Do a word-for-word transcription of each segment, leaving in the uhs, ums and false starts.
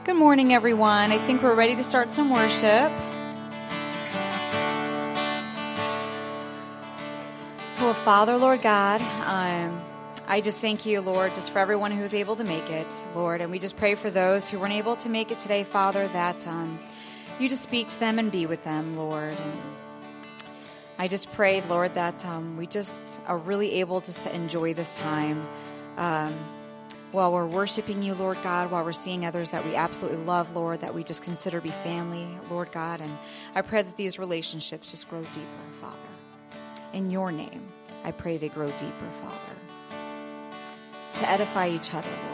Good morning, everyone. I think we're ready to start some worship. Well, Father, Lord God, um, I just thank you, Lord, just for everyone who was able to make it, Lord. And we just pray for those who weren't able to make it today, Father, that um, you just speak to them and be with them, Lord. And I just pray, Lord, that um, we just are really able just to enjoy this time um, while we're worshiping you, Lord God, while we're seeing others that we absolutely love, Lord, that we just consider be family, Lord God. And I pray that these relationships just grow deeper, Father. In your name, I pray they grow deeper, Father, to edify each other, Lord.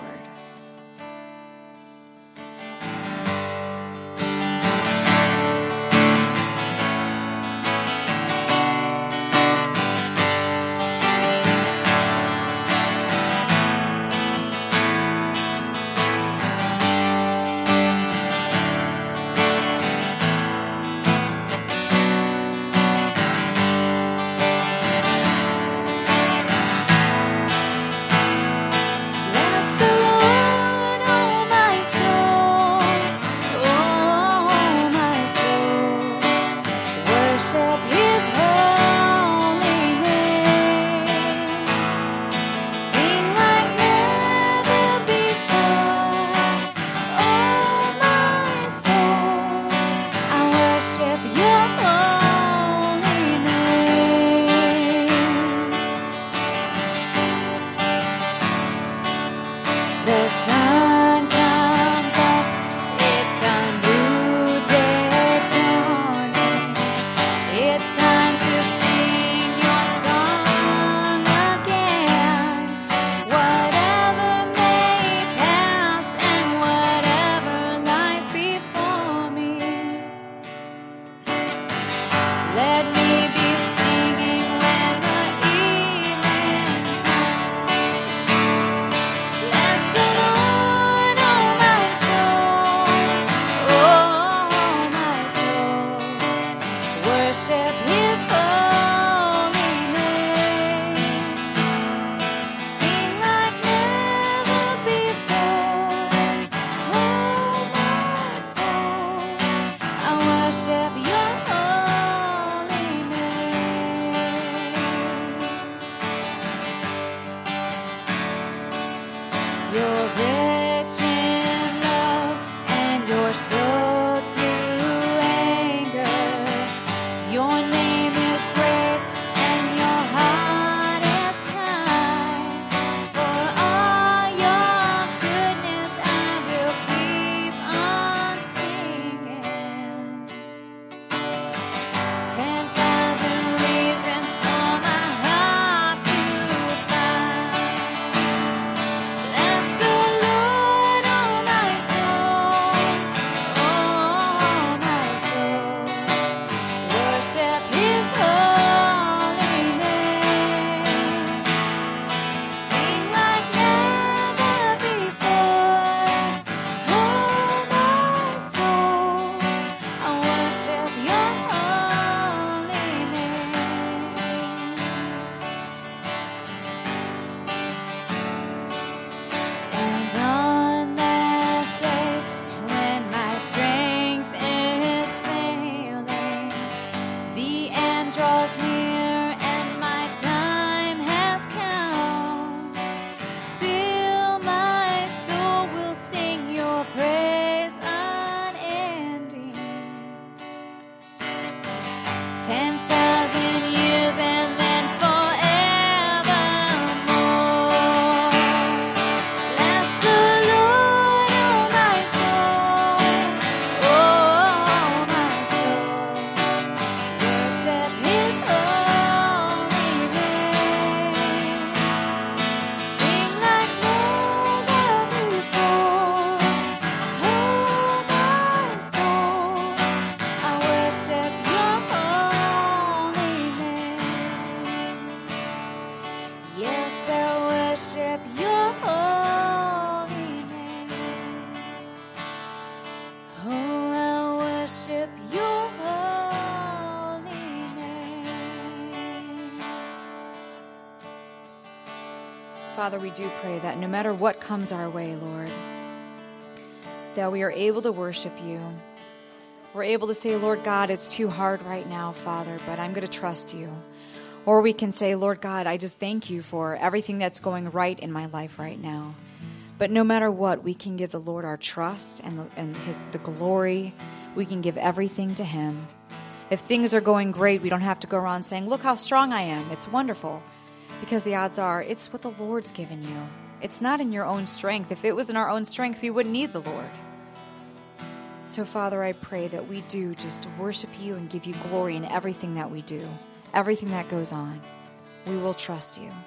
Father, we do pray that no matter what comes our way, Lord, that we are able to worship you. We're able to say, Lord God, it's too hard right now, Father, but I'm going to trust you. Or we can say, Lord God, I just thank you for everything that's going right in my life right now. But no matter what, we can give the Lord our trust and the, and his, the glory. We can give everything to him. If things are going great, we don't have to go around saying, look how strong I am. It's wonderful. Because the odds are, it's what the Lord's given you. It's not in your own strength. If it was in our own strength, we wouldn't need the Lord. So, Father, I pray that we do just worship you and give you glory in everything that we do, everything that goes on. We will trust you.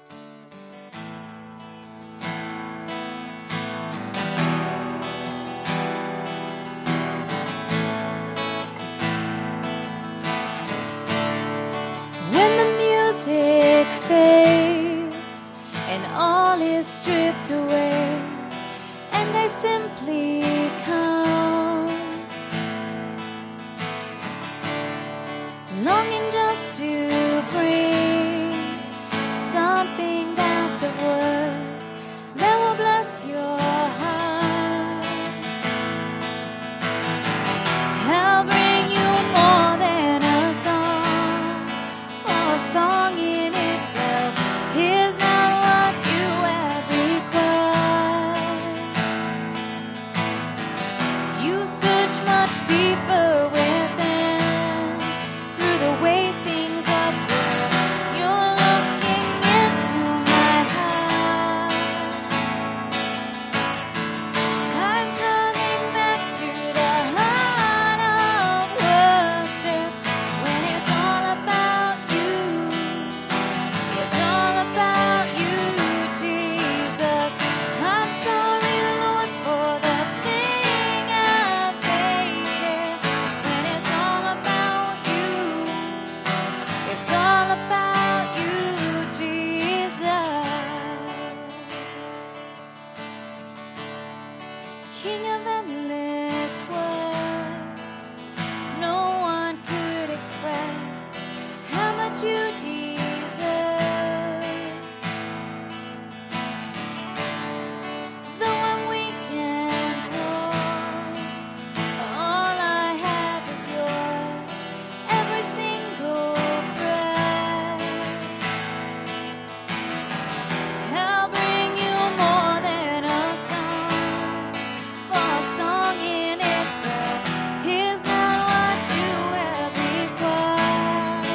When the music fades and all is stripped away, and I simply come, longing just to bring something that's of worth that will bless your heart. I'll bring you more than a song, or a song in itself is not what you have required. You search much deeper within, through the way things are put. You're looking into my heart. I'm coming back to the heart of worship, when it's all about you. It's all about you, Jesus. I'm sorry, Lord, for the thing I've made it. When it's all about you, it's all about you, Jesus. King of endless worth, no one could express how much you deserve. Though I'm weak and poor, all I have is yours, every single breath. I'll bring you more than a song, for a song in itself is not what you have required.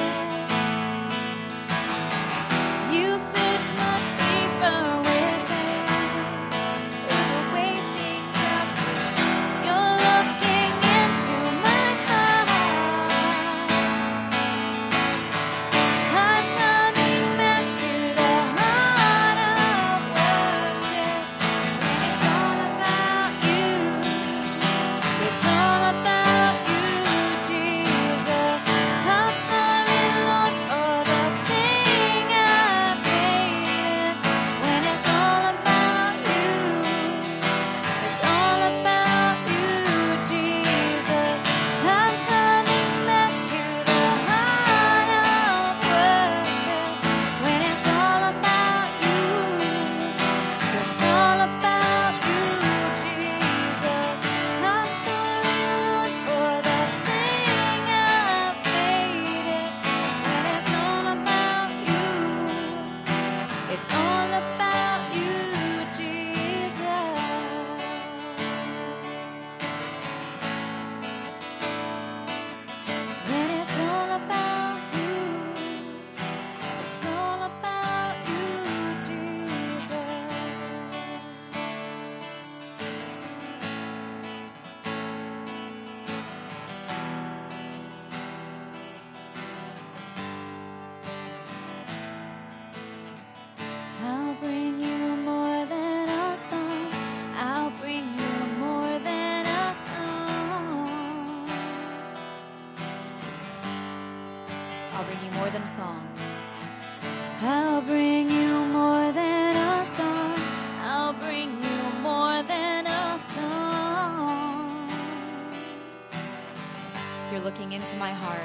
You search much deeper within, through the way things are put. You're looking into my heart. I'm coming back to the heart of worship, when it's all about you. It's all about you, Jesus. I'm sorry, Lord, for the thing I've made it. When it's all about you, it's all about you, Jesus. I'm coming back to the heart of worship, when it's all about you. It's all about you, Jesus. I'm sorry, Lord, for the thing I've made it. When it's all about you, it's all about you, Jesus. When it's all about you, it's all about you, Jesus. I'll bring you more than a song. I'll bring you more than a song. I'll bring you more than a song. I'll bring you more than a song. I'll bring you more than a song. You're looking into my heart.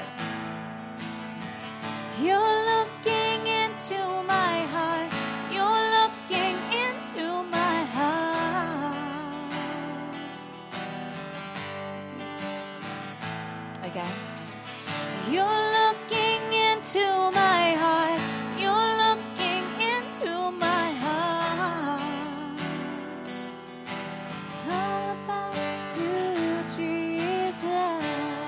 You're looking into my heart. You're looking into my heart. You're looking into my heart. You're looking into my heart. All about you, Jesus.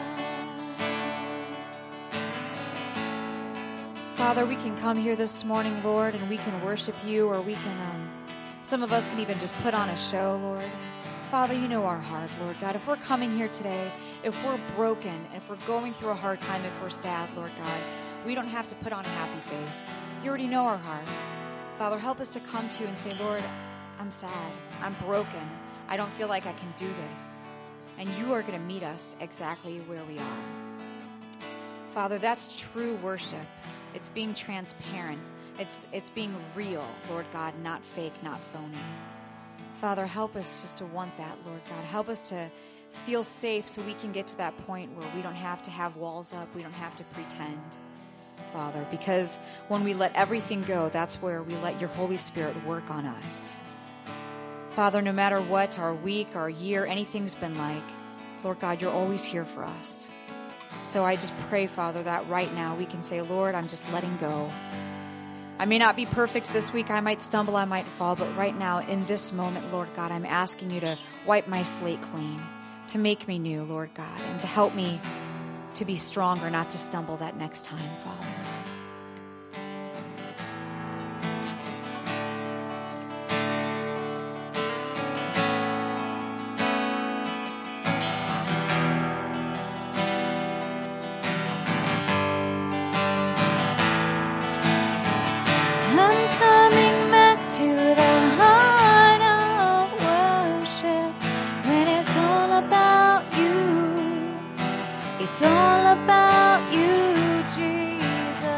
Father, we can come here this morning, Lord, and we can worship you, or we can, um, some of us can even just put on a show, Lord. Father, you know our heart, Lord God. If we're coming here today, if we're broken, if we're going through a hard time, if we're sad, Lord God, we don't have to put on a happy face. You already know our heart. Father, help us to come to you and say, Lord, I'm sad. I'm broken. I don't feel like I can do this. And you are going to meet us exactly where we are. Father, that's true worship. It's being transparent. It's, it's being real, Lord God, not fake, not phony. Father, help us just to want that, Lord God. Help us to feel safe so we can get to that point where we don't have to have walls up. We don't have to pretend, Father, because when we let everything go, that's where we let your Holy Spirit work on us. Father, no matter what our week, our year, anything's been like, Lord God, you're always here for us. So I just pray, Father, that right now we can say, Lord, I'm just letting go. I may not be perfect this week. I might stumble, I might fall, but right now, in this moment, Lord God, I'm asking you to wipe my slate clean, to make me new, Lord God, and to help me to be stronger, not to stumble that next time, Father. It's all about you, Jesus.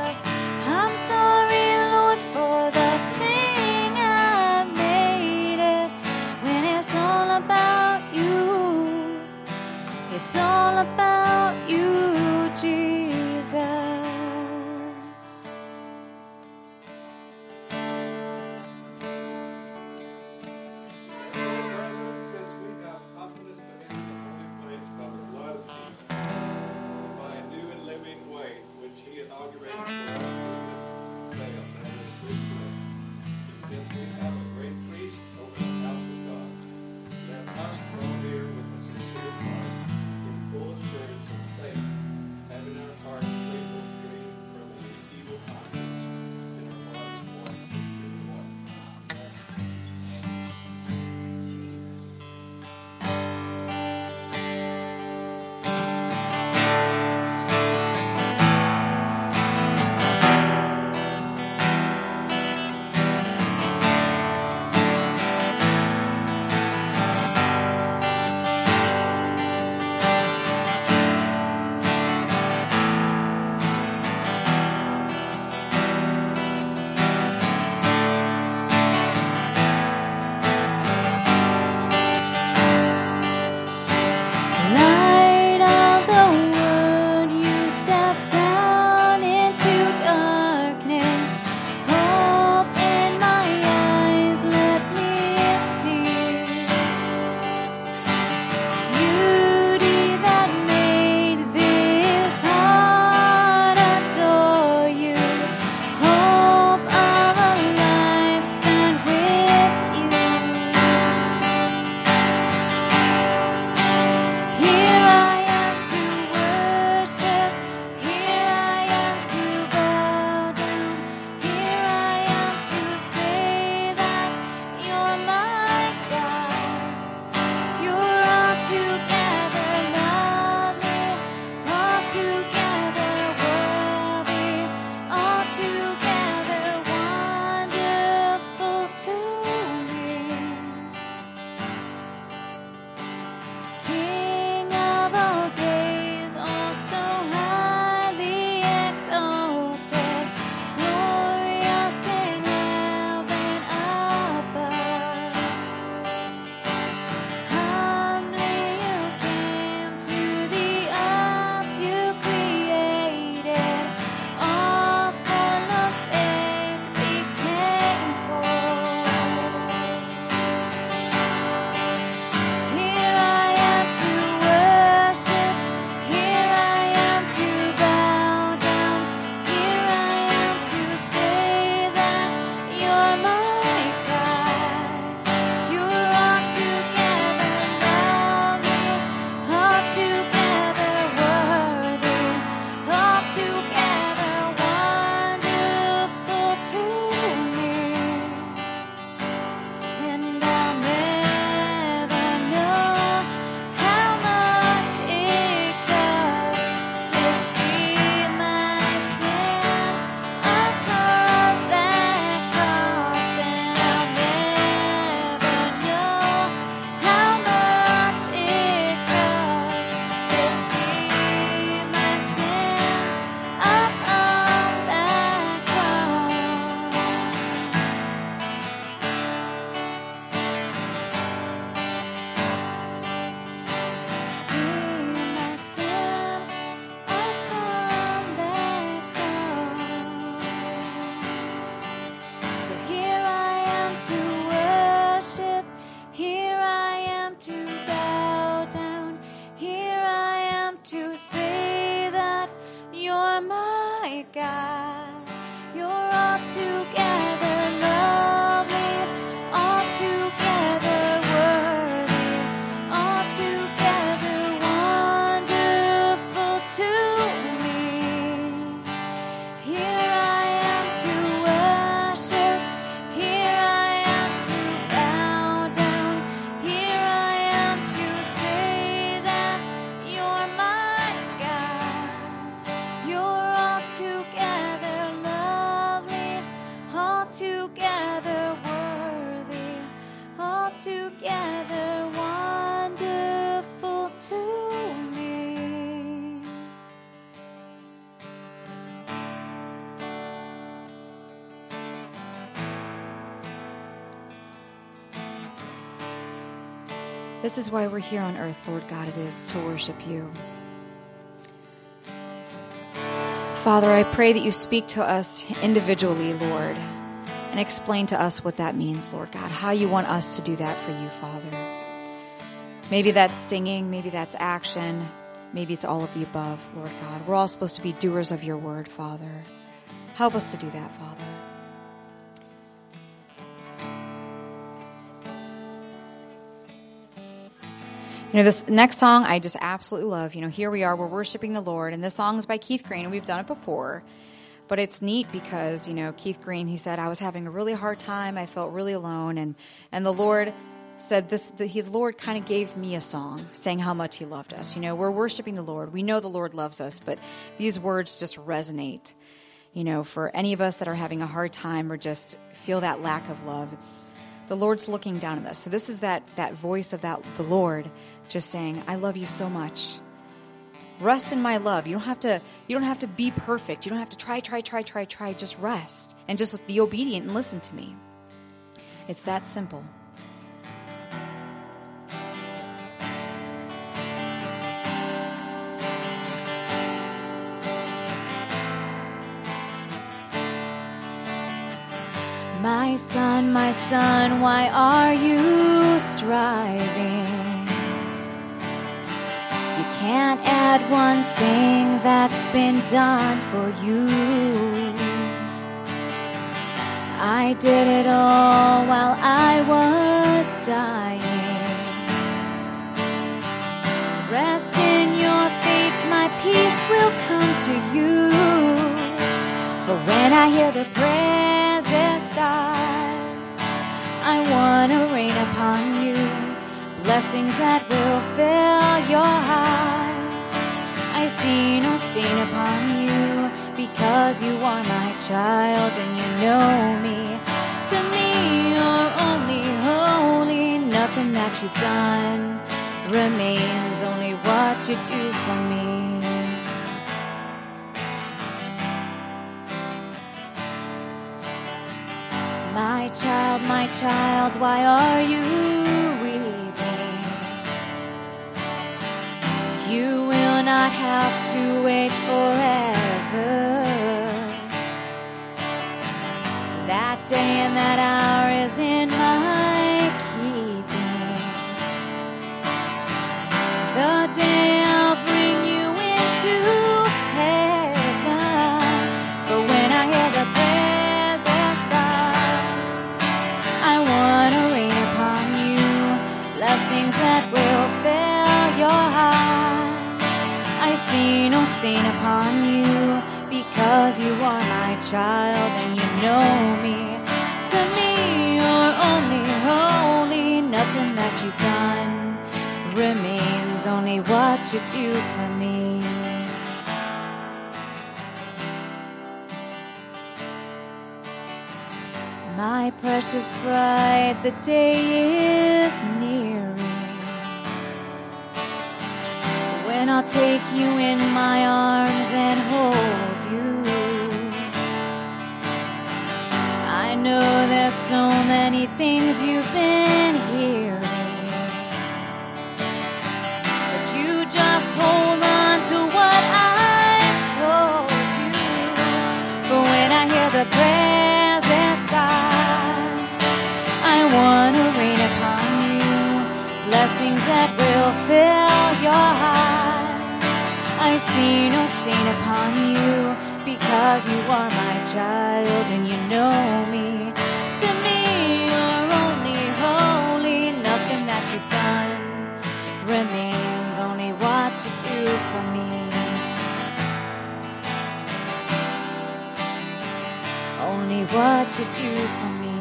This is why we're here on earth, Lord God. It is to worship you. Father, I pray that you speak to us individually, Lord, and explain to us what that means, Lord God, how you want us to do that for you, Father. Maybe that's singing, maybe that's action, maybe it's all of the above, Lord God. We're all supposed to be doers of your word, Father. Help us to do that, Father. You know, this next song I just absolutely love. You know, here we are, we're worshiping the Lord, and this song is by Keith Green, and we've done it before. But it's neat because, you know, Keith Green, he said, I was having a really hard time. I felt really alone. And, and the Lord said this, the, he, the Lord kind of gave me a song saying how much he loved us. You know, we're worshiping the Lord. We know the Lord loves us, but these words just resonate. You know, for any of us that are having a hard time or just feel that lack of love, it's the Lord's looking down at us. So this is that, that voice of that the Lord just saying, I love you so much. Rest in my love. You don't have to, you don't have to be perfect. You don't have to try, try, try, try, try. Just rest and just be obedient and listen to me. It's that simple. My son, my son, why are you striving? You can't add one thing that's been done for you. I did it all while I was dying. Rest in your faith, my peace will come to you. For when I hear the praises start, I want to rain upon you blessings that will fill your heart. I see no stain upon you because you are my child and you know me. To me you're only holy. Nothing that you've done remains, only what you do for me. My child, my child, why are you weeping? You will not have to wait forever. That day and that hour is in my keeping. The day I'll bring you into heaven. For when I hear the praises start, I want to rain upon you blessings that will fill your heart. I see no stain upon you because you are my child and you know me. To me you're only holy. Nothing that you've done remains, only what you do for me. My precious bride, the day is nearing when I'll take you in my arms and hold you. I know there's so many things you've been hearing, but you just hold on to what I've told you. For when I hear the praises start, I want to rain upon you blessings that will fill your heart. I see no stain upon you because you are my child and you know me. To me you're only holy. Nothing that you've done remains, only what you do for me. Only what you do for me.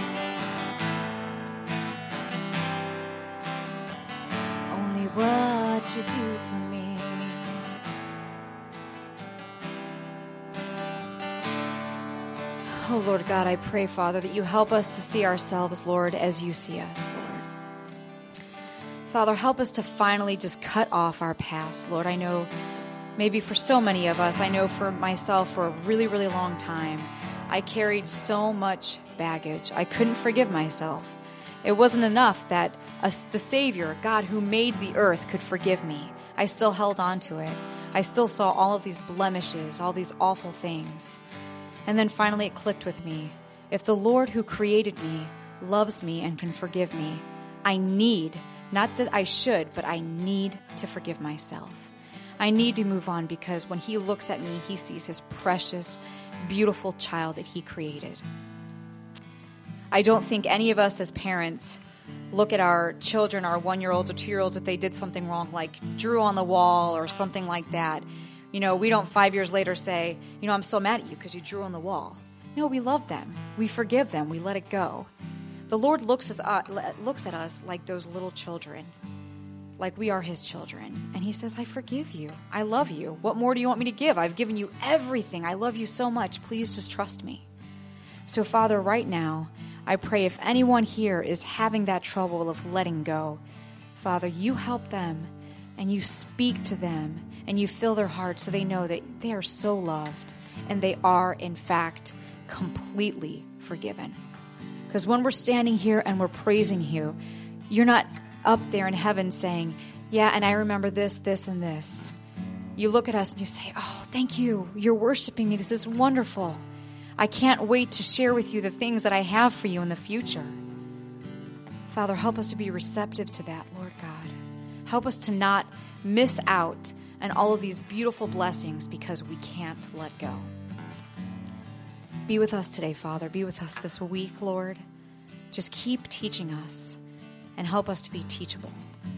Only what you do for me. Oh, Lord God, I pray, Father, that you help us to see ourselves, Lord, as you see us, Lord. Father, help us to finally just cut off our past, Lord. I know maybe for so many of us, I know for myself for a really, really long time, I carried so much baggage. I couldn't forgive myself. It wasn't enough that us, the Savior, God who made the earth, could forgive me. I still held on to it. I still saw all of these blemishes, all these awful things. And then finally it clicked with me. If the Lord who created me loves me and can forgive me, I need, not that I should, but I need to forgive myself. I need to move on, because when he looks at me, he sees his precious, beautiful child that he created. I don't think any of us as parents look at our children, our one-year-olds or two-year-olds, if they did something wrong, like drew on the wall or something like that. You know, we don't five years later say, you know, I'm still mad at you because you drew on the wall. No, we love them. We forgive them. We let it go. The Lord looks at, uh, looks at us like those little children, like we are his children. And he says, I forgive you. I love you. What more do you want me to give? I've given you everything. I love you so much. Please just trust me. So, Father, right now, I pray if anyone here is having that trouble of letting go, Father, you help them and you speak to them and you fill their hearts so they know that they are so loved and they are, in fact, completely forgiven. Because when we're standing here and we're praising you, you're not up there in heaven saying, yeah, and I remember this, this, and this. You look at us and you say, oh, thank you. You're worshiping me. This is wonderful. I can't wait to share with you the things that I have for you in the future. Father, help us to be receptive to that, Lord God. Help us to not miss out on all of these beautiful blessings because we can't let go. Be with us today, Father. Be with us this week, Lord. Just keep teaching us and help us to be teachable.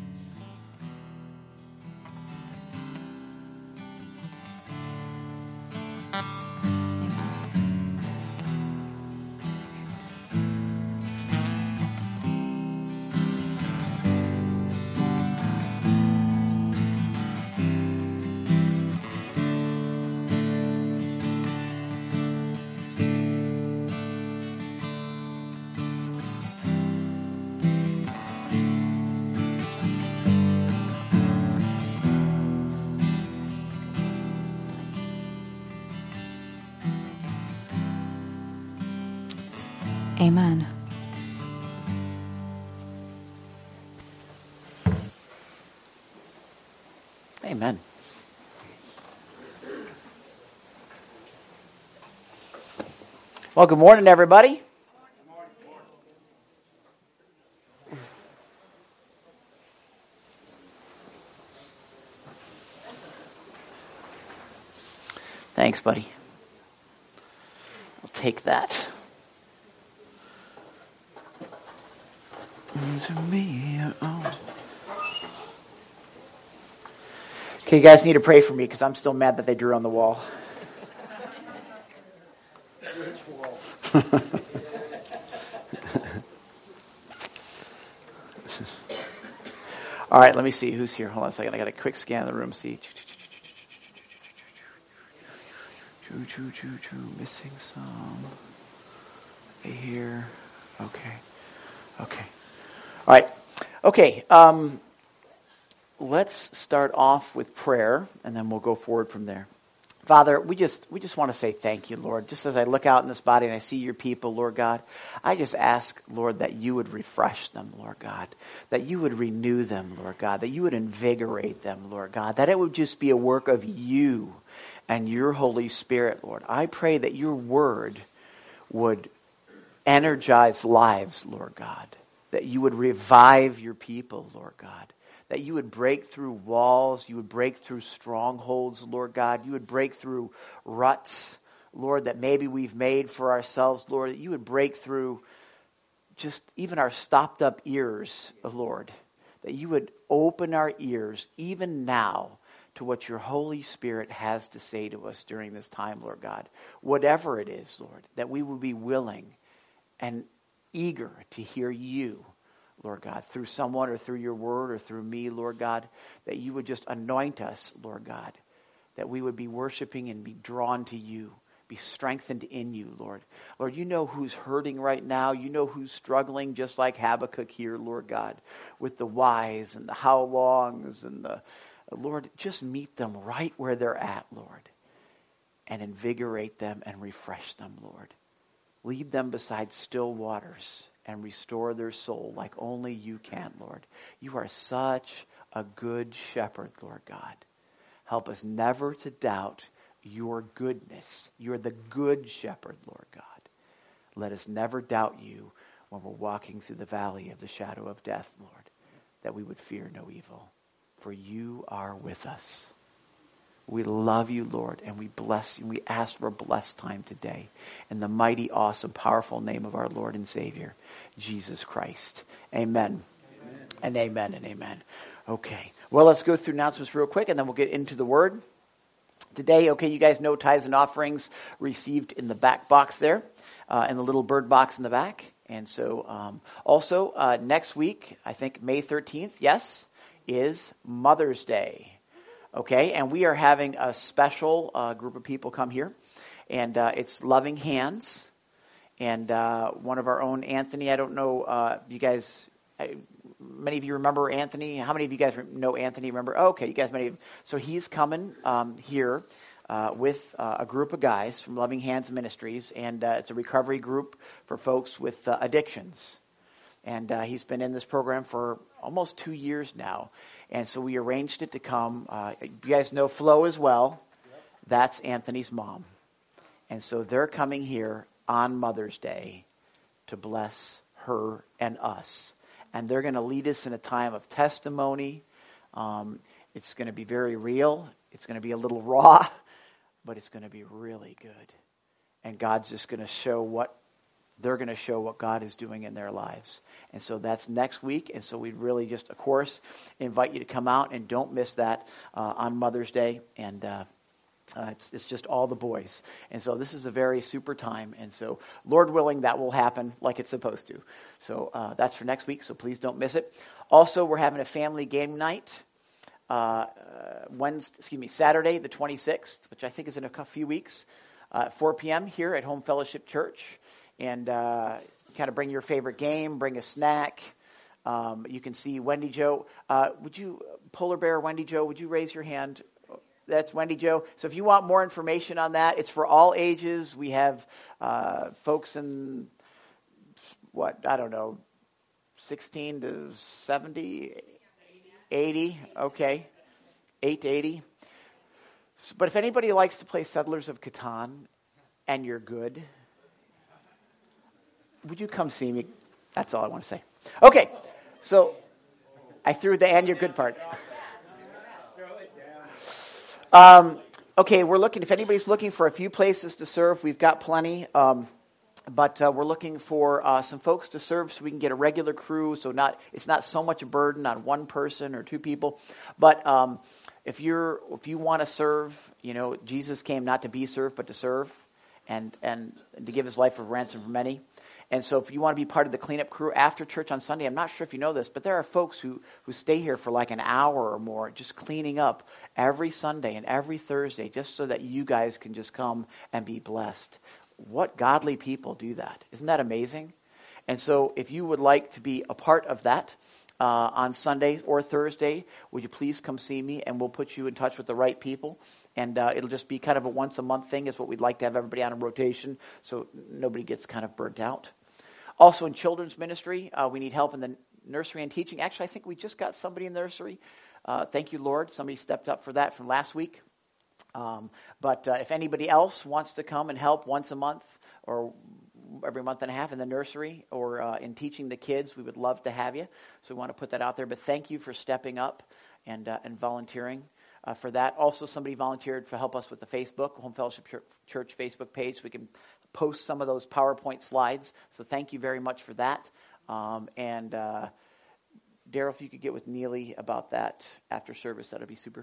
Amen. Amen. Well, good morning, everybody. Thanks, buddy. I'll take that. To me, oh. Okay, you guys need to pray for me because I'm still mad that they drew on the wall. Which wall? All right, let me see who's here. Hold on a second. I got a quick scan of the room. See. Missing some. They here. Okay. Okay. All right. Okay. Um, let's start off with prayer, and then we'll go forward from there. Father, we just we just want to say thank you, Lord. Just as I look out in this body and I see your people, Lord God, I just ask, Lord, that you would refresh them, Lord God, that you would renew them, Lord God, that you would invigorate them, Lord God, that it would just be a work of you and your Holy Spirit, Lord. I pray that your word would energize lives, Lord God, that you would revive your people, Lord God, that you would break through walls, you would break through strongholds, Lord God, you would break through ruts, Lord, that maybe we've made for ourselves, Lord, that you would break through just even our stopped up ears, Lord, that you would open our ears even now to what your Holy Spirit has to say to us during this time, Lord God. Whatever it is, Lord, that we would be willing and eager to hear you, Lord God, through someone or through your word or through me, Lord God, that you would just anoint us, Lord God, that we would be worshiping and be drawn to you, be strengthened in you, Lord. Lord, you know who's hurting right now. You know who's struggling, just like Habakkuk here, Lord God, with the whys and the how longs and the, Lord, just meet them right where they're at, Lord, and invigorate them and refresh them, Lord. Lead them beside still waters and restore their soul like only you can, Lord. You are such a good shepherd, Lord God. Help us never to doubt your goodness. You're the good shepherd, Lord God. Let us never doubt you when we're walking through the valley of the shadow of death, Lord, that we would fear no evil, for you are with us. We love you, Lord, and we bless you. We ask for a blessed time today in the mighty, awesome, powerful name of our Lord and Savior, Jesus Christ. Amen. Amen. And amen and amen. Okay. Well, let's go through announcements real quick, and then we'll get into the Word. Today, okay, you guys know tithes and offerings received in the back box there, uh, in the little bird box in the back. And so, um, also, uh, next week, I think May thirteenth, yes, is Mother's Day. Okay, and we are having a special uh, group of people come here, and uh, it's Loving Hands, and uh, one of our own, Anthony. I don't know, uh, you guys, I, many of you remember Anthony. How many of you guys know Anthony? Remember? Oh, okay, you guys, many. Of, so he's coming um, here uh, with uh, a group of guys from Loving Hands Ministries, and uh, it's a recovery group for folks with uh, addictions. And uh, he's been in this program for almost two years now. And so we arranged it to come. Uh, you guys know Flo as well. Yep. That's Anthony's mom. And so they're coming here on Mother's Day to bless her and us. And they're going to lead us in a time of testimony. Um, it's going to be very real. It's going to be a little raw, but it's going to be really good. And God's just going to show what they're going to show what God is doing in their lives. And so that's next week. And so we'd really just, of course, invite you to come out and don't miss that uh, on Mother's Day. And uh, uh, it's, it's just all the boys. And so this is a very super time. And so Lord willing, that will happen like it's supposed to. So uh, that's for next week. So please don't miss it. Also, we're having a family game night. Uh, uh, Wednesday, excuse me, Saturday, the twenty-sixth, which I think is in a few weeks, uh, at four p.m. here at Home Fellowship Church. And uh, kind of bring your favorite game, bring a snack. Um, you can see Wendy Jo. Uh, would you, Polar Bear Wendy Jo, would you raise your hand? That's Wendy Jo. So if you want more information on that, it's for all ages. We have uh, folks in, what, I don't know, sixteen to seventy, eighty, okay, eight to eighty. So, but if anybody likes to play Settlers of Catan and you're good, would you come see me? That's all I want to say. Okay, so I threw the and you're good part. Um, okay, we're looking, if anybody's looking for a few places to serve, we've got plenty. Um, but uh, we're looking for uh, some folks to serve so we can get a regular crew. So not it's not so much a burden on one person or two people. But um, if you're if you want to serve, you know, Jesus came not to be served but to serve, and and to give his life for ransom for many. And so if you want to be part of the cleanup crew after church on Sunday, I'm not sure if you know this, but there are folks who, who stay here for like an hour or more just cleaning up every Sunday and every Thursday just so that you guys can just come and be blessed. What godly people do that? Isn't that amazing? And so if you would like to be a part of that uh, on Sunday or Thursday, would you please come see me and we'll put you in touch with the right people. And uh, it'll just be kind of a once a month thing is what we'd like to have everybody on a rotation so nobody gets kind of burnt out. Also in children's ministry, uh, we need help in the nursery and teaching. Actually, I think we just got somebody in the nursery. Uh, thank you, Lord. Somebody stepped up for that from last week. Um, but uh, if anybody else wants to come and help once a month or every month and a half in the nursery or uh, in teaching the kids, we would love to have you. So we want to put that out there. But thank you for stepping up and uh, and volunteering uh, for that. Also, somebody volunteered to help us with the Facebook, Home Fellowship Church Facebook page, so we can post some of those PowerPoint slides. So thank you very much for that. Um, and uh, Daryl, if you could get with Neely about that after service, that would be super.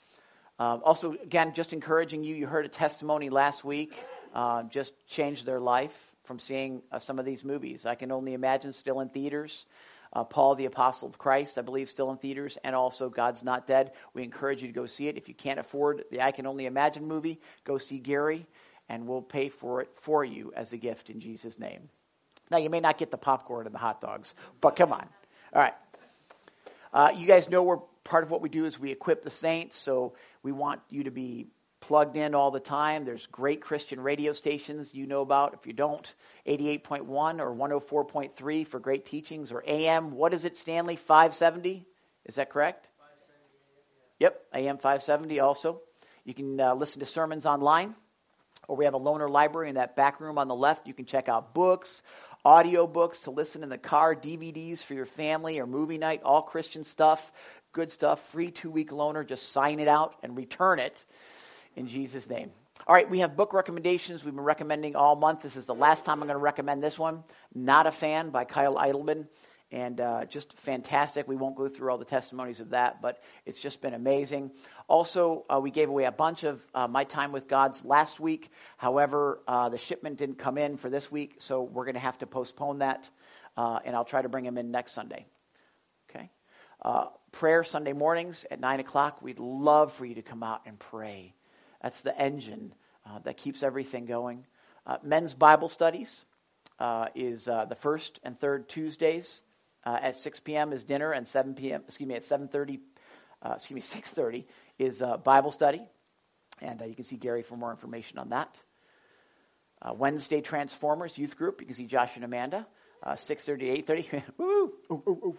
Um, also, again, just encouraging you, you heard a testimony last week, uh, just changed their life from seeing uh, some of these movies. I Can Only Imagine, still in theaters. Uh, Paul, the Apostle of Christ, I believe, still in theaters. And also God's Not Dead. We encourage you to go see it. If you can't afford the I Can Only Imagine movie, go see Gary. And we'll pay for it for you as a gift in Jesus' name. Now, you may not get the popcorn and the hot dogs, but come on. All right. Uh, you guys know we're part of what we do is we equip the saints, so we want you to be plugged in all the time. There's great Christian radio stations you know about. If you don't, eighty-eight point one or one oh four point three for great teachings, or A M, what is it, Stanley, five seventy? Is that correct? Yep, A M five seventy also. You can uh, listen to sermons online, or we have a loaner library in that back room on the left. You can check out books, audio books to listen in the car, D V Ds for your family or movie night, all Christian stuff, good stuff, free two-week loaner. Just sign it out and return it in Jesus' name. All right, we have book recommendations we've been recommending all month. This is the last time I'm going to recommend this one, Not a Fan by Kyle Idleman. And uh, just fantastic. We won't go through all the testimonies of that, but it's just been amazing. Also, uh, we gave away a bunch of uh, My Time with God's last week. However, uh, the shipment didn't come in for this week, so we're going to have to postpone that, uh, and I'll try to bring them in next Sunday. Okay? Uh, prayer Sunday mornings at nine o'clock. We'd love for you to come out and pray. That's the engine uh, that keeps everything going. Uh, men's Bible studies uh, is uh, the first and third Tuesdays. Uh, at six p.m. is dinner, and seven p.m. excuse me at seven thirty, uh, excuse me six thirty is uh, Bible study, and uh, you can see Gary for more information on that. Uh, Wednesday Transformers youth group, you can see Josh and Amanda, uh, six thirty to eight thirty. Woo! Ooh, ooh, ooh.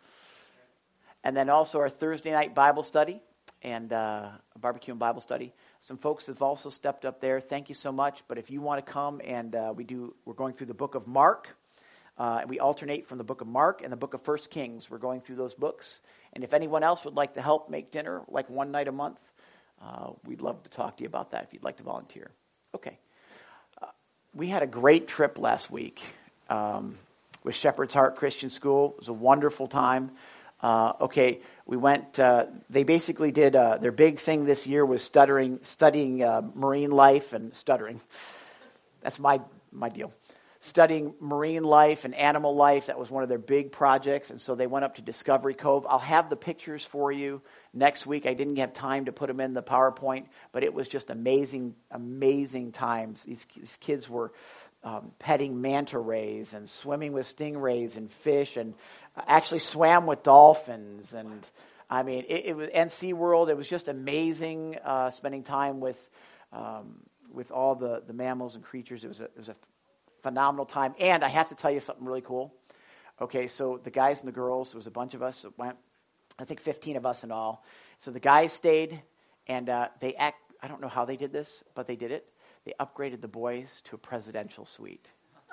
And then also our Thursday night Bible study and uh, a barbecue and Bible study. Some folks have also stepped up there. Thank you so much. But if you want to come, and uh, we do, we're going through the book of Mark. Uh, and we alternate from the book of Mark and the book of First Kings. We're going through those books. And if anyone else would like to help make dinner, like one night a month, uh, we'd love to talk to you about that if you'd like to volunteer. Okay. Uh, we had a great trip last week um, with Shepherd's Heart Christian School. It was a wonderful time. Uh, okay, we went, uh, they basically did, uh, their big thing this year was stuttering, studying uh, marine life and stuttering. That's my my deal. Studying marine life and animal life. That was one of their big projects, and so they went up to Discovery Cove. I'll have the pictures for you next week. I didn't have time to put them in the PowerPoint, but it was just amazing, amazing times. These, these kids were um, petting manta rays and swimming with stingrays and fish, and actually swam with dolphins. And I mean, it, it was and SeaWorld. It was just amazing uh, spending time with um, with all the, the mammals and creatures. It was a, it was a phenomenal time. And I have to tell you something really cool. Okay, so the guys and the girls, there was a bunch of us that went, I think fifteen of us in all. So the guys stayed, and uh, they act, I don't know how they did this, but they did it. They upgraded the boys to a presidential suite.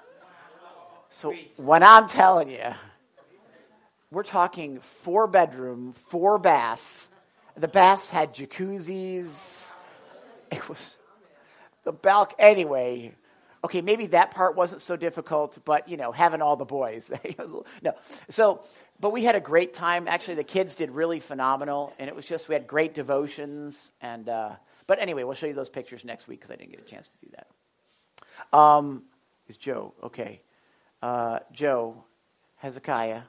So when I'm telling you, we're talking four bedroom, four bath. The baths had jacuzzis. It was the balcony. Anyway, okay, maybe that part wasn't so difficult, but, you know, having all the boys. No. So, but we had a great time. Actually, the kids did really phenomenal, and it was just, we had great devotions. And uh, but anyway, we'll show you those pictures next week because I didn't get a chance to do that. Um, is Joe, okay. Uh, Joe, Hezekiah,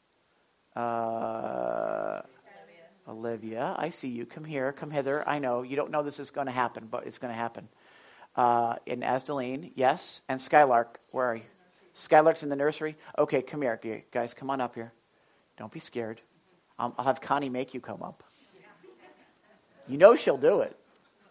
uh, Olivia, I see you. Come here, come hither. I know, you don't know this is going to happen, but it's going to happen. Uh, and Asdeline, yes. And Skylark, where are you? Skylark's in the nursery? Okay, come here. Guys, come on up here. Don't be scared. I'll, I'll have Connie make you come up. You know she'll do it.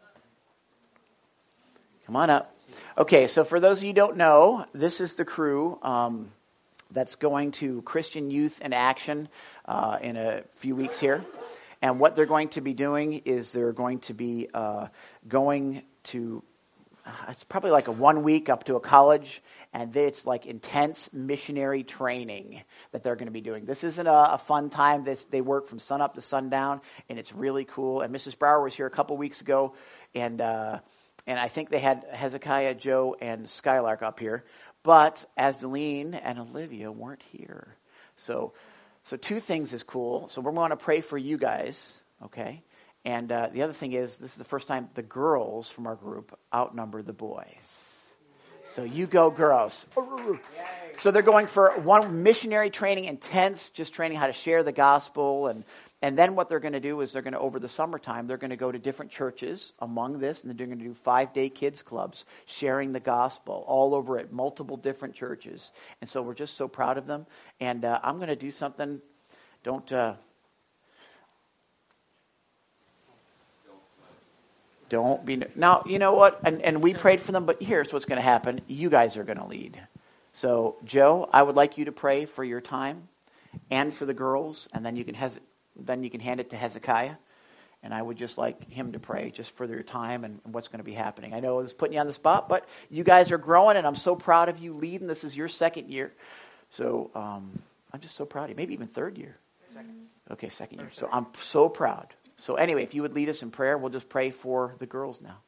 Come on up. Okay, so for those of you who don't know, this is the crew um, that's going to Christian Youth in Action uh, in a few weeks here. And what they're going to be doing is they're going to be uh, going to... It's probably like a one week up to a college, and it's like intense missionary training that they're going to be doing. This isn't a, a fun time. This they work from sun up to sundown, and it's really cool. And Missus Brower was here a couple weeks ago, and uh, and I think they had Hezekiah, Joe, and Skylark up here, but Asdeline and Olivia weren't here. So, so two things is cool. So we're going to pray for you guys, okay? And uh, the other thing is, this is the first time the girls from our group outnumber the boys. So you go, girls. So they're going for one missionary training, intense, just training how to share the gospel. And, and then what they're going to do is they're going to, over the summertime, they're going to go to different churches among this, and they're going to do five-day kids clubs, sharing the gospel all over at multiple different churches. And so we're just so proud of them. And uh, I'm going to do something. Don't... Uh, Don't be now. You know what? And and we prayed for them, but here's what's going to happen. You guys are going to lead. So, Joe, I would like you to pray for your time and for the girls, and then you can hes- then you can hand it to Hezekiah. And I would just like him to pray just for their time and, and what's going to be happening. I know it's putting you on the spot, but you guys are growing, and I'm so proud of you leading. This is your second year. So um, I'm just so proud of you. Maybe even third year. Second. Okay, second year. So I'm so proud. So anyway, if you would lead us in prayer, we'll just pray for the girls now.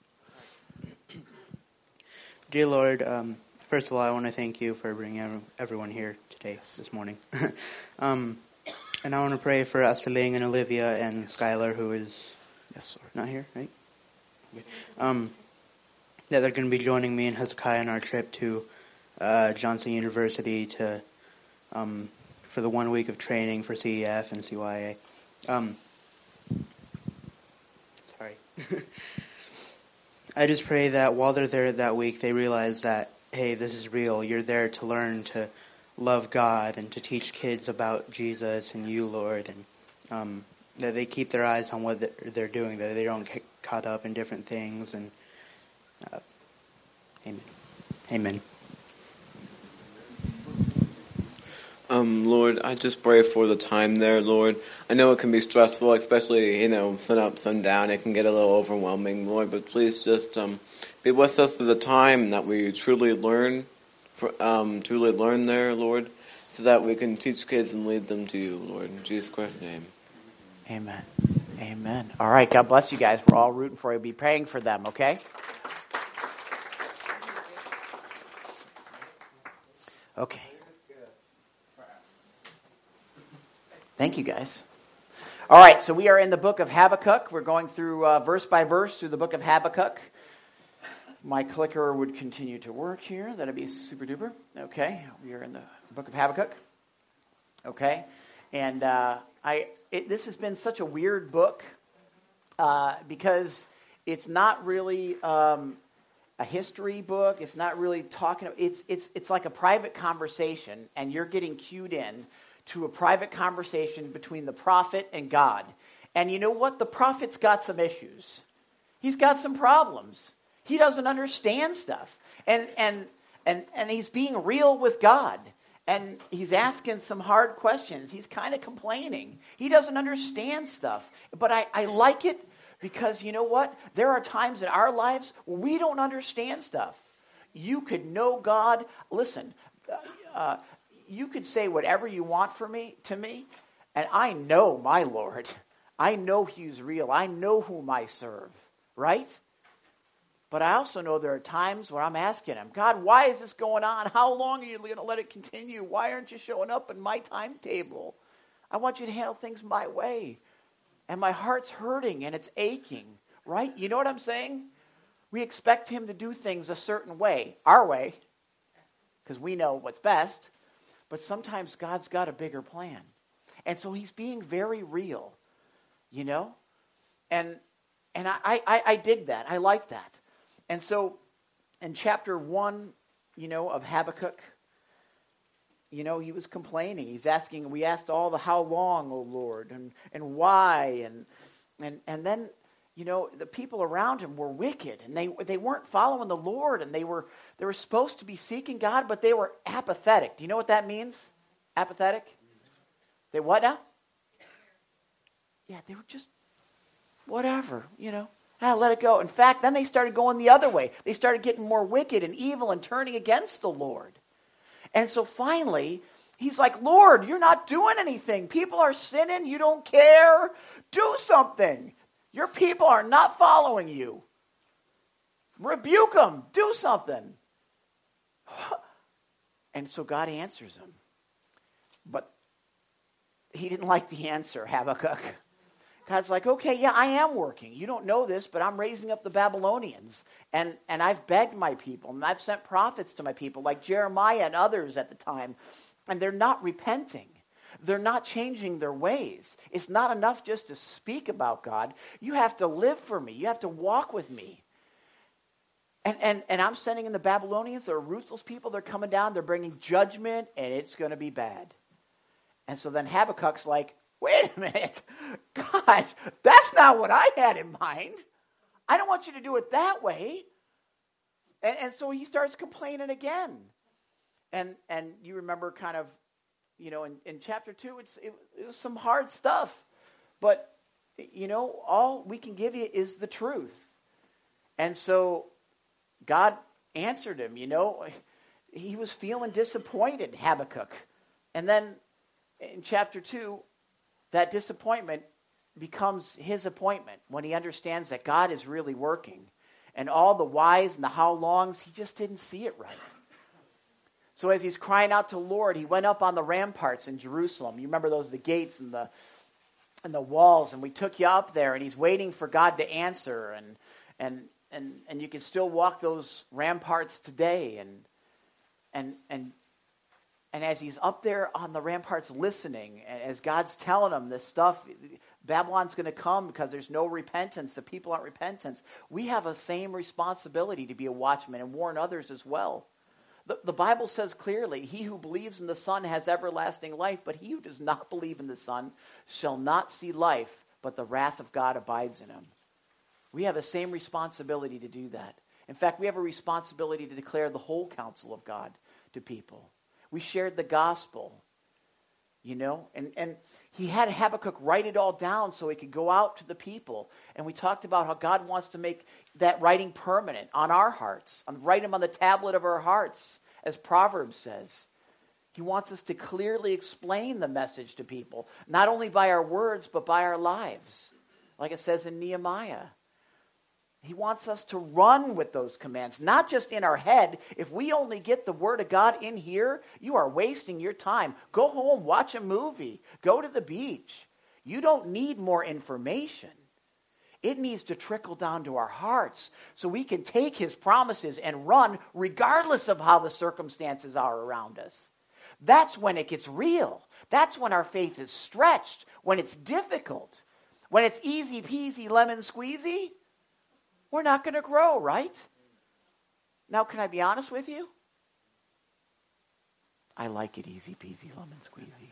Dear Lord, um, first of all, I want to thank you for bringing everyone here today, this morning. um And I want to pray for Esteling and Olivia and Skylar, who is yes, Lord. Not here, right? Okay. Um, that they're going to be joining me and Hezekiah on our trip to uh, Johnson University to um, for the one week of training for C E F and C Y A. Um, sorry. I just pray that while they're there that week, they realize that, hey, this is real. You're there to learn to love God and to teach kids about Jesus and you, Lord, and um, that they keep their eyes on what they're doing, that they don't get caught up in different things. And uh, amen. Amen. Um, Lord, I just pray for the time there, Lord. I know it can be stressful, especially, you know, sun up, sun down. It can get a little overwhelming, Lord, but please just um, be with us through the time that we truly learn For, um, truly learn there, Lord, so that we can teach kids and lead them to you, Lord. In Jesus Christ's name. Amen. Amen. All right. God bless you guys. We're all rooting for you. Be praying for them, okay? Okay. Thank you, guys. All right. So we are in the book of Habakkuk. We're going through uh, verse by verse through the book of Habakkuk. My clicker would continue to work here. That'd be super duper. Okay, we are in the book of Habakkuk. Okay, and uh, I it, this has been such a weird book uh, because it's not really um, a history book. It's not really talking. It's it's it's like a private conversation, and you're getting cued in to a private conversation between the prophet and God. And you know what? The prophet's got some issues. He's got some problems. He doesn't understand stuff. And and and and he's being real with God. And he's asking some hard questions. He's kind of complaining. He doesn't understand stuff. But I, I like it because you know what? There are times in our lives where we don't understand stuff. You could know God. Listen, uh, you could say whatever you want for me to me, and I know my Lord. I know he's real. I know whom I serve. Right? But I also know there are times where I'm asking him, God, why is this going on? How long are you going to let it continue? Why aren't you showing up in my timetable? I want you to handle things my way. And my heart's hurting and it's aching, right? You know what I'm saying? We expect him to do things a certain way, our way, because we know what's best. But sometimes God's got a bigger plan. And so he's being very real, you know? And and I, I, I dig that. I like that. And so in chapter one, you know, of Habakkuk, you know, he was complaining. He's asking, we asked all the how long, O Lord, and, and why, and and and then, you know, the people around him were wicked, and they they weren't following the Lord, and they were they were supposed to be seeking God, but they were apathetic. Do you know what that means? Apathetic? They what now? Yeah, they were just whatever, you know. Ah, let it go. In fact, then they started going the other way. They started getting more wicked and evil and turning against the Lord. And so finally, he's like, Lord, you're not doing anything. People are sinning. You don't care. Do something. Your people are not following you. Rebuke them. Do something. And so God answers him. But he didn't like the answer, Habakkuk. God's like, okay, yeah, I am working. You don't know this, but I'm raising up the Babylonians. And, and I've begged my people, and I've sent prophets to my people, like Jeremiah and others at the time. And they're not repenting. They're not changing their ways. It's not enough just to speak about God. You have to live for me. You have to walk with me. And, and, and I'm sending in the Babylonians. They're ruthless people. They're coming down. They're bringing judgment, and it's going to be bad. And so then Habakkuk's like, wait a minute, God, that's not what I had in mind. I don't want you to do it that way. And, and so he starts complaining again. And and you remember kind of, you know, in, in chapter two, it's it, it was some hard stuff. But, you know, all we can give you is the truth. And so God answered him, you know. He was feeling disappointed, Habakkuk. And then in chapter two, that disappointment becomes his appointment when he understands that God is really working. And all the whys and the how longs, he just didn't see it right. So as he's crying out to the Lord, he went up on the ramparts in Jerusalem. You remember those, the gates and the and the walls, and we took you up there, and he's waiting for God to answer. And and and and you can still walk those ramparts today. And and and and as he's up there on the ramparts listening, as God's telling him this stuff, Babylon's going to come because there's no repentance. The people aren't repentant. We have a same responsibility to be a watchman and warn others as well. The, the Bible says clearly, he who believes in the Son has everlasting life, but he who does not believe in the Son shall not see life, but the wrath of God abides in him. We have the same responsibility to do that. In fact, we have a responsibility to declare the whole counsel of God to people. We shared the gospel, you know, and, and he had Habakkuk write it all down so he could go out to the people. And we talked about how God wants to make that writing permanent on our hearts, and write them on the tablet of our hearts, as Proverbs says. He wants us to clearly explain the message to people, not only by our words, but by our lives, like it says in Nehemiah. He wants us to run with those commands, not just in our head. If we only get the Word of God in here, you are wasting your time. Go home, watch a movie, go to the beach. You don't need more information. It needs to trickle down to our hearts so we can take his promises and run regardless of how the circumstances are around us. That's when it gets real. That's when our faith is stretched, when it's difficult. When it's easy peasy lemon squeezy, we're not going to grow, right? Now, can I be honest with you? I like it easy peasy lemon squeezy.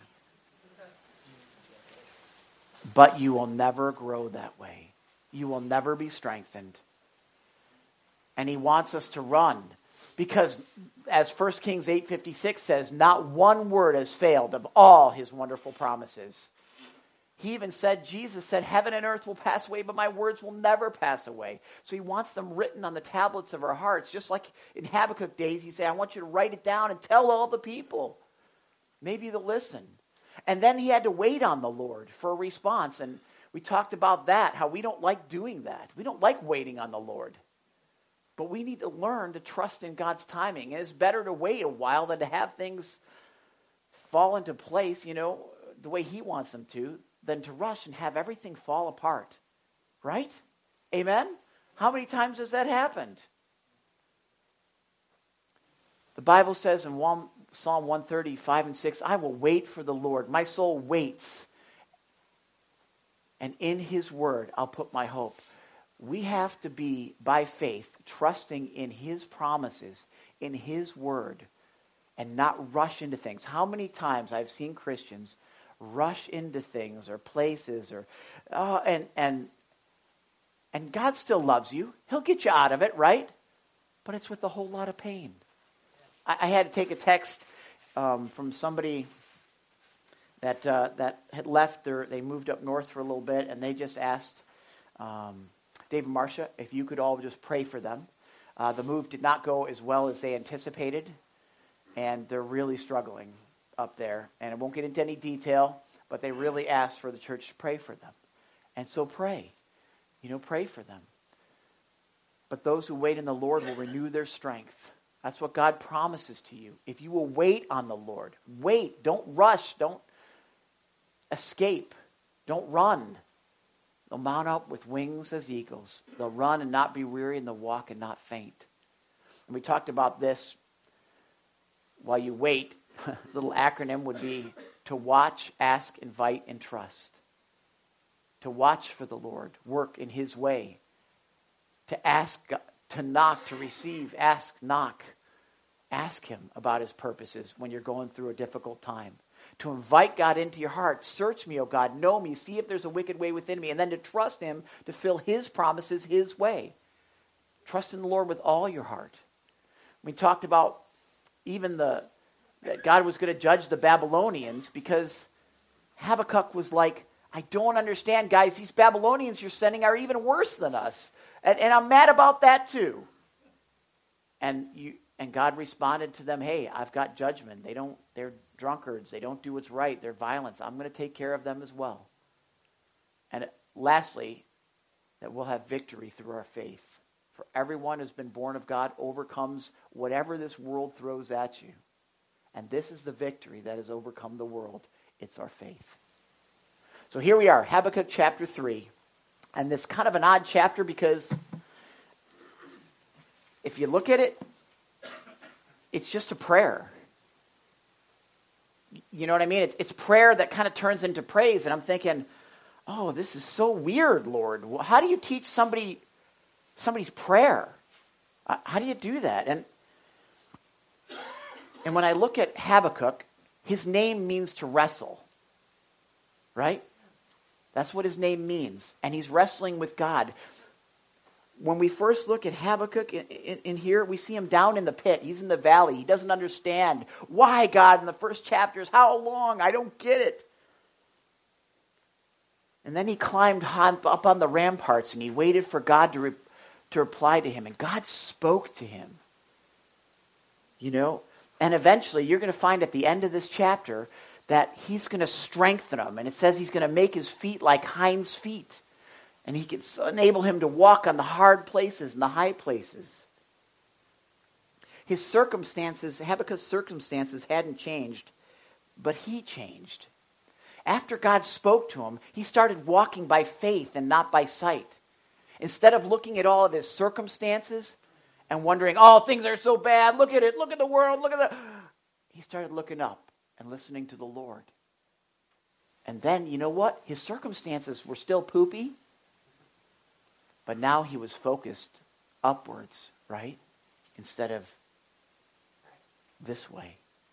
But you will never grow that way. You will never be strengthened. And he wants us to run. Because as First Kings eight fifty-six says, not one word has failed of all his wonderful promises. He even said, Jesus said, heaven and earth will pass away, but my words will never pass away. So he wants them written on the tablets of our hearts. Just like in Habakkuk days, he said, I want you to write it down and tell all the people. Maybe they'll listen. And then he had to wait on the Lord for a response. And we talked about that, how we don't like doing that. We don't like waiting on the Lord. But we need to learn to trust in God's timing. And it's better to wait a while than to have things fall into place, you know, the way he wants them to, than to rush and have everything fall apart. Right? Amen? How many times has that happened? The Bible says in Psalm one thirty, five and six, I will wait for the Lord. My soul waits. And in his word, I'll put my hope. We have to be, by faith, trusting in his promises, in his word, and not rush into things. How many times I've seen Christians rush into things or places, or uh, and and and God still loves you. He'll get you out of it, right? But it's with a whole lot of pain. I, I had to take a text um, from somebody that uh, that had left. Their, they moved up north for a little bit, and they just asked um, Dave and Marcia if you could all just pray for them. Uh, the move did not go as well as they anticipated, and they're really struggling up there. And I won't get into any detail, but they really asked for the church to pray for them. And so pray. You know, pray for them. But those who wait in the Lord will renew their strength. That's what God promises to you. If you will wait on the Lord, wait. Don't rush. Don't escape. Don't run. They'll mount up with wings as eagles. They'll run and not be weary, and they'll walk and not faint. And we talked about this while you wait. Little acronym would be to watch, ask, invite, and trust. To watch for the Lord, work in his way. To ask, to knock, to receive, ask, knock. Ask him about his purposes when you're going through a difficult time. to invite God into your heart. Search me, O God, know me, see if there's a wicked way within me, and then to trust him to fill his promises his way. Trust in the Lord with all your heart. We talked about even the that God was going to judge the Babylonians because Habakkuk was like, I don't understand, guys. These Babylonians you're sending are even worse than us. And, and I'm mad about that too. And you and God responded to them, hey, I've got judgment. They don't, they're drunkards. They don't do what's right. They're violence. I'm going to take care of them as well. And lastly, that we'll have victory through our faith. For everyone who's been born of God overcomes whatever this world throws at you. And this is the victory that has overcome the world. It's our faith. So here we are, Habakkuk chapter three. And this kind of an odd chapter because if you look at it, it's just a prayer. You know what I mean? It's, it's prayer that kind of turns into praise. And I'm thinking, oh, this is so weird, Lord. How do you teach somebody somebody's prayer? How do you do that? And And when I look at Habakkuk, his name means to wrestle, right? That's what his name means. And he's wrestling with God. When we first look at Habakkuk in, in, in here, we see him down in the pit. He's in the valley. He doesn't understand. Why, God, in the first chapters? How long? I don't get it. And then he climbed up on the ramparts and he waited for God to, re, to reply to him. And God spoke to him. You know? And eventually, you're going to find at the end of this chapter that he's going to strengthen him. And it says he's going to make his feet like hinds' feet. And he can enable him to walk on the hard places and the high places. His circumstances, Habakkuk's circumstances hadn't changed, but he changed. After God spoke to him, he started walking by faith and not by sight. Instead of looking at all of his circumstances and wondering, oh, things are so bad. Look at it. Look at the world. Look at the... He started looking up and listening to the Lord. And then, you know what? His circumstances were still poopy. But now he was focused upwards, right? Instead of this way.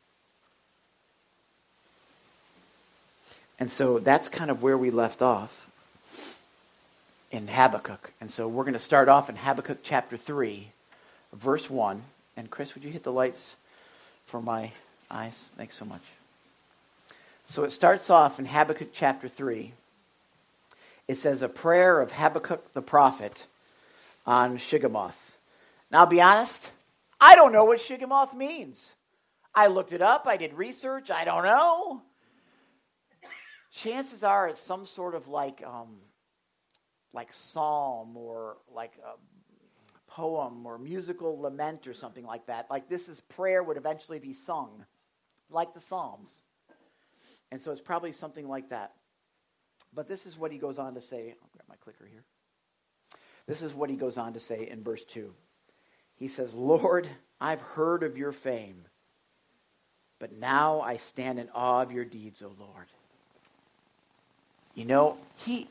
And so that's kind of where we left off in Habakkuk. And so we're going to start off in Habakkuk chapter three. Verse one, and Chris, would you hit the lights for my eyes? Thanks so much. So it starts off in Habakkuk chapter three. It says, a prayer of Habakkuk the prophet on Shigamoth. Now, I'll be honest, I don't know what Shigamoth means. I looked it up, I did research, I don't know. Chances are it's some sort of like, um, like psalm or like a poem or musical lament or something like that. Like this is prayer would eventually be sung, like the Psalms. And so it's probably something like that. But this is what he goes on to say. I'll grab my clicker here. This is what he goes on to say in verse two. He says, Lord, I've heard of your fame, but now I stand in awe of your deeds, O Lord. You know, he...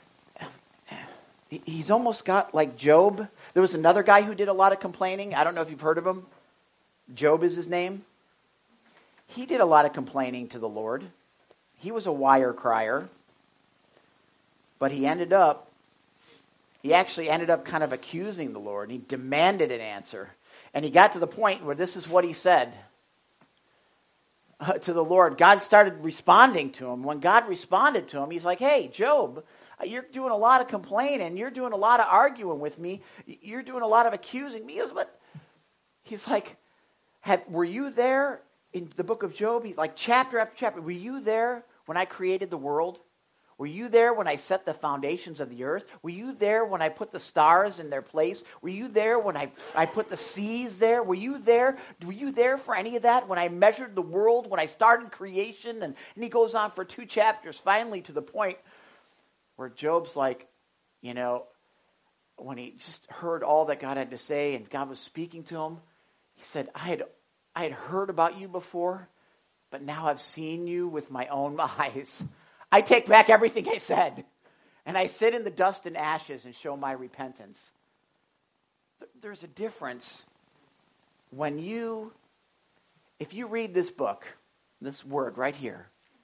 He's almost got like Job. There was another guy who did a lot of complaining. I don't know if you've heard of him. Job is his name. He did a lot of complaining to the Lord. He was a wire crier. But he ended up, he actually ended up kind of accusing the Lord. He demanded an answer. And he got to the point where this is what he said uh, to the Lord. God started responding to him. When God responded to him, he's like, hey, Job, you're doing a lot of complaining. You're doing a lot of arguing with me. You're doing a lot of accusing me. But he's like, have, were you there in the book of Job? He's like, chapter after chapter. Were you there when I created the world? Were you there when I set the foundations of the earth? Were you there when I put the stars in their place? Were you there when I, I put the seas there? Were you there? Were you there for any of that? When I measured the world, when I started creation? And, and he goes on for two chapters, finally to the point where Job's like, you know, when he just heard all that God had to say and God was speaking to him, he said, I had I had heard about you before, but now I've seen you with my own eyes. I take back everything I said, and I sit in the dust and ashes and show my repentance. There's a difference when you, if you read this book, this word right here,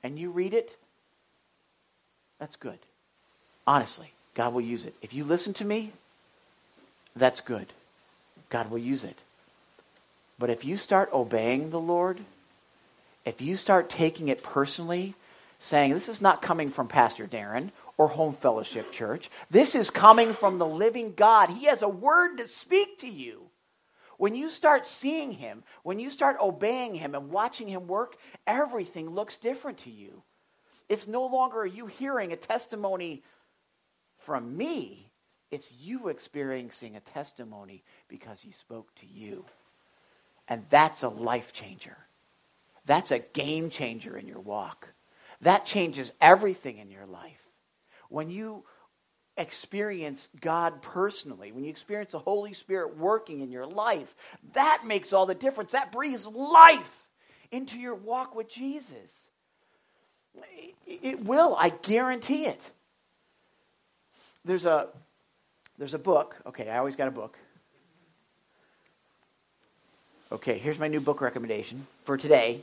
and you read it, that's good. Honestly, God will use it. If you listen to me, that's good. God will use it. But if you start obeying the Lord, if you start taking it personally, saying, this is not coming from Pastor Darren or Home Fellowship Church. This is coming from the living God. He has a word to speak to you. When you start seeing him, when you start obeying him and watching him work, everything looks different to you. It's no longer you hearing a testimony from me. It's you experiencing a testimony because he spoke to you. And that's a life changer. That's a game changer in your walk. That changes everything in your life. When you experience God personally, when you experience the Holy Spirit working in your life, that makes all the difference. That breathes life into your walk with Jesus. It will, I guarantee it. There's a there's a book. Okay, I always got a book. Okay, here's my new book recommendation for today.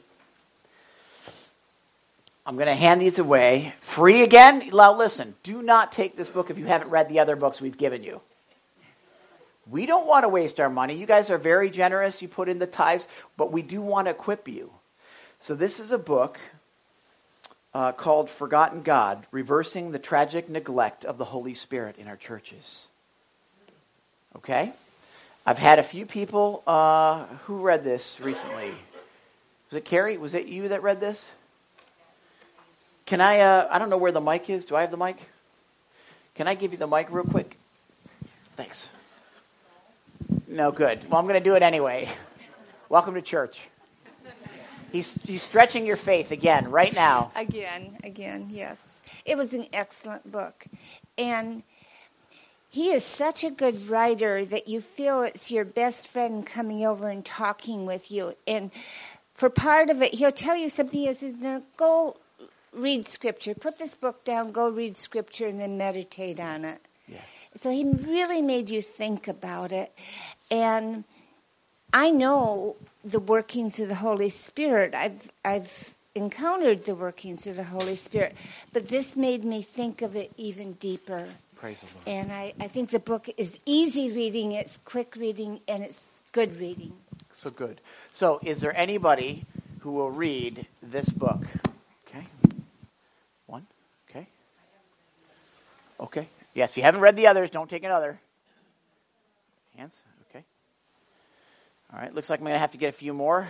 I'm going to hand these away. Free again? Now listen, do not take this book if you haven't read the other books we've given you. We don't want to waste our money. You guys are very generous. You put in the tithes, but we do want to equip you. So this is a book uh, called Forgotten God, Reversing the Tragic Neglect of the Holy Spirit in Our Churches. Okay? I've had a few people uh, who read this recently. Was it Carrie? Was it you that read this? Can I, uh, I don't know where the mic is. Do I have the mic? Can I give you the mic real quick? Thanks. No, good. Well, I'm going to do it anyway. Welcome to church. He's, he's stretching your faith again, right now. Again, again, yes. It was an excellent book. And he is such a good writer that you feel it's your best friend coming over and talking with you. And for part of it, he'll tell you something. He says, no, go read Scripture. Put this book down, go read Scripture, and then meditate on it. Yes. So he really made you think about it. And I know the workings of the Holy Spirit. I've I've encountered the workings of the Holy Spirit. But this made me think of it even deeper. Praise the Lord. And I, I think the book is easy reading, it's quick reading, and it's good reading. So good. So is there anybody who will read this book? Okay. One. Okay. Okay. Yes, you haven't read the others. Don't take another. Hands. Okay. All right. Looks like I'm going to have to get a few more.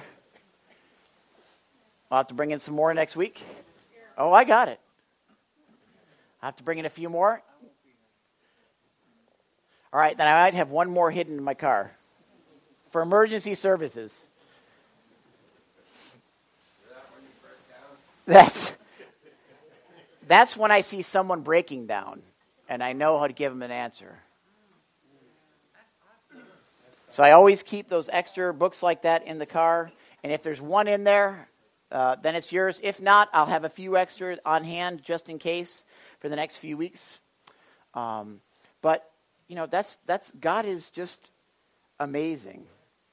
I'll have to bring in some more next week. Oh, I got it. I have to bring in a few more. All right, then I might have one more hidden in my car for emergency services. That's that's when I see someone breaking down, and I know how to give them an answer. So I always keep those extra books like that in the car, and if there's one in there, uh, then it's yours. If not, I'll have a few extra on hand just in case for the next few weeks. Um, but you know, that's that's God is just amazing.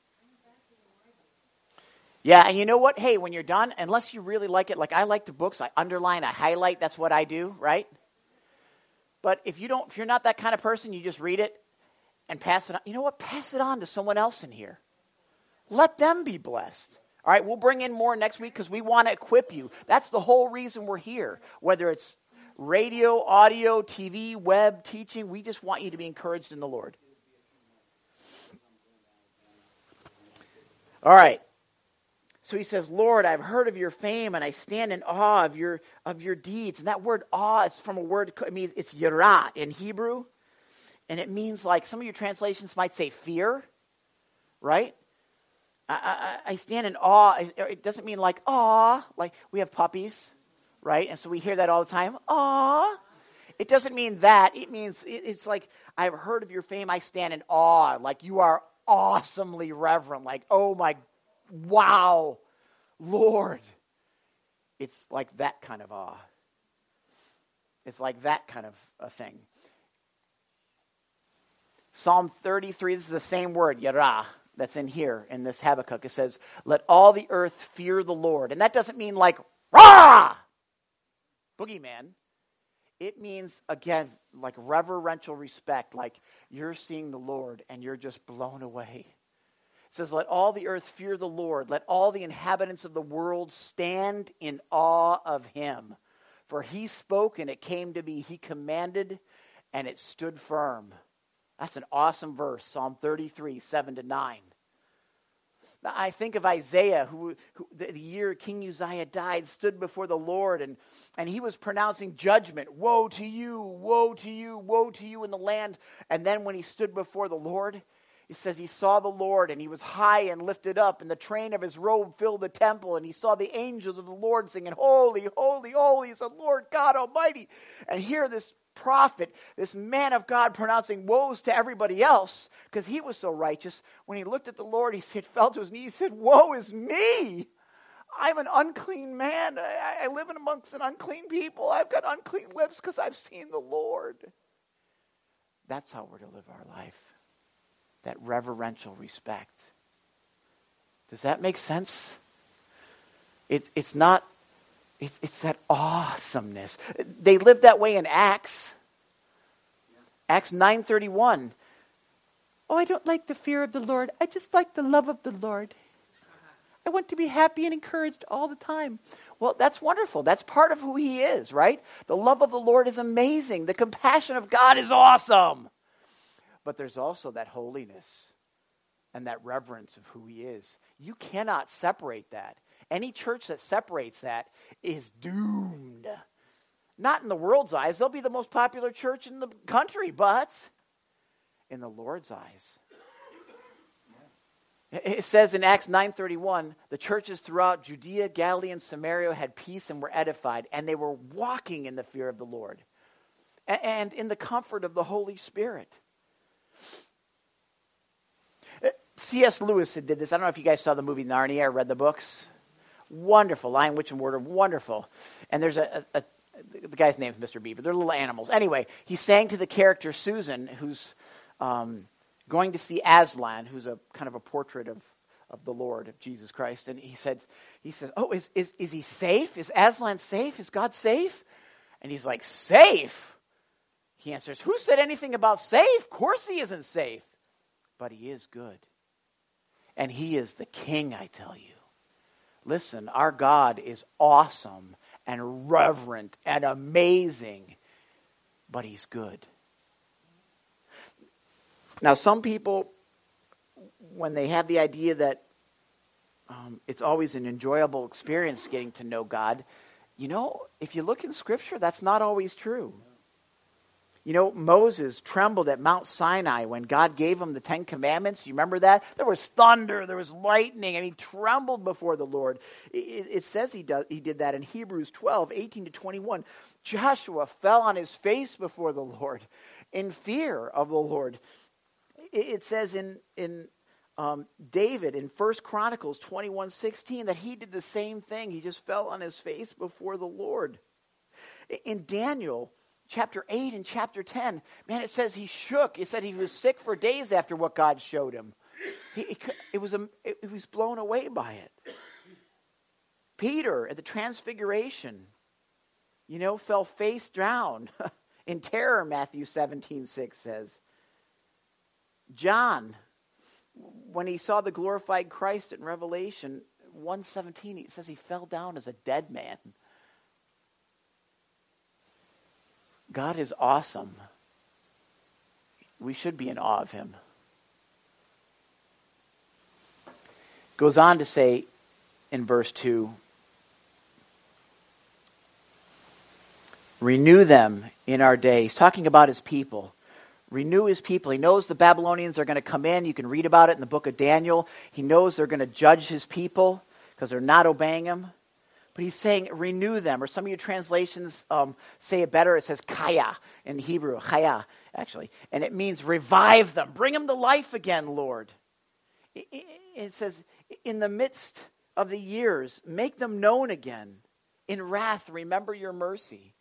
Yeah, and you know what? Hey, when you're done, unless you really like it, like I like the books, I underline, I highlight, that's what I do, right? But if you don't, if you're not that kind of person, you just read it and pass it on. You know what? Pass it on to someone else in here. Let them be blessed. All right, we'll bring in more next week because we want to equip you. That's the whole reason we're here. Whether it's radio, audio, T V, web, teaching, we just want you to be encouraged in the Lord. All right. So he says, Lord, I've heard of your fame, and I stand in awe of your of your deeds. And that word awe is from a word, it means it's yirah in Hebrew. And it means, like, some of your translations might say fear, right? I, I, I stand in awe. It doesn't mean like awe, like we have puppies, right? And so we hear that all the time. Aw. It doesn't mean that. It means, it, it's like, I've heard of your fame. I stand in awe. Like you are awesomely reverent. Like, oh my, wow, Lord. It's like that kind of awe. It's like that kind of a thing. Psalm thirty-three, this is the same word, yirah, that's in here in this Habakkuk. It says, let all the earth fear the Lord. And that doesn't mean like, rah! boogeyman. It means, again, like reverential respect, like you're seeing the Lord and you're just blown away. It says, let all the earth fear the Lord. Let all the inhabitants of the world stand in awe of him. For he spoke and it came to be. He commanded and it stood firm. That's an awesome verse, Psalm thirty-three, seven to nine. I think of Isaiah, who, who the, the year King Uzziah died, stood before the Lord, and, and he was pronouncing judgment. Woe to you, woe to you, woe to you in the land. And then when he stood before the Lord, it says he saw the Lord, and he was high and lifted up, and the train of his robe filled the temple, and he saw the angels of the Lord singing, holy, holy, holy is the Lord God Almighty. And here this prophet, this man of God pronouncing woes to everybody else because he was so righteous. When he looked at the Lord, he said, fell to his knees, he said, woe is me. I'm an unclean man. I, I live in amongst an unclean people. I've got unclean lips because I've seen the Lord. That's how we're to live our life. That reverential respect. Does that make sense? It, it's not It's, it's that awesomeness. They lived that way in Acts. Yeah. Acts nine thirty-one. Oh, I don't like the fear of the Lord. I just like the love of the Lord. I want to be happy and encouraged all the time. Well, that's wonderful. That's part of who he is, right? The love of the Lord is amazing. The compassion of God is awesome. But there's also that holiness and that reverence of who he is. You cannot separate that. Any church that separates that is doomed. Not in the world's eyes. They'll be the most popular church in the country, but in the Lord's eyes. It says in Acts nine thirty-one, the churches throughout Judea, Galilee, and Samaria had peace and were edified, and they were walking in the fear of the Lord and in the comfort of the Holy Spirit. C S Lewis did this. I don't know if you guys saw the movie Narnia or read the books. Wonderful. Lion, Witch, and Wardrobe. Wonderful. And there's a, a, a the guy's name's Mister Beaver. They're little animals. Anyway, he sang to the character Susan, who's um, going to see Aslan, who's a kind of a portrait of, of the Lord, of Jesus Christ. And he said, he says, oh, is, is, is he safe? Is Aslan safe? Is God safe? And he's like, safe? He answers, who said anything about safe? Of course he isn't safe. But he is good. And he is the king, I tell you. Listen, our God is awesome and reverent and amazing, but he's good. Now, some people, when they have the idea that um, it's always an enjoyable experience getting to know God, you know, if you look in Scripture, that's not always true. You know, Moses trembled at Mount Sinai when God gave him the Ten Commandments. You remember that? There was thunder, there was lightning, and he trembled before the Lord. It, it says he, does, he did that in Hebrews twelve, eighteen to twenty-one. Joshua fell on his face before the Lord in fear of the Lord. It, it says in, in um, David in First Chronicles twenty-one sixteen that he did the same thing. He just fell on his face before the Lord. In Daniel chapter eight and chapter ten, man, it says he shook. It said he was sick for days after what God showed him. He, it, it was a, it, it was blown away by it. Peter at the Transfiguration, you know, fell face down in terror, Matthew seventeen six says. John, when he saw the glorified Christ in Revelation one seventeen, it says he fell down as a dead man. God is awesome. We should be in awe of him. Goes on to say in verse two, renew them in our day. He's talking about his people. Renew his people. He knows the Babylonians are going to come in. You can read about it in the book of Daniel. He knows they're going to judge his people because they're not obeying him. But he's saying, renew them. Or some of your translations um, say it better. It says kaya in Hebrew. Chaya, actually. And it means revive them. Bring them to life again, Lord. It, it, it says, in the midst of the years, make them known again. In wrath, remember your mercy.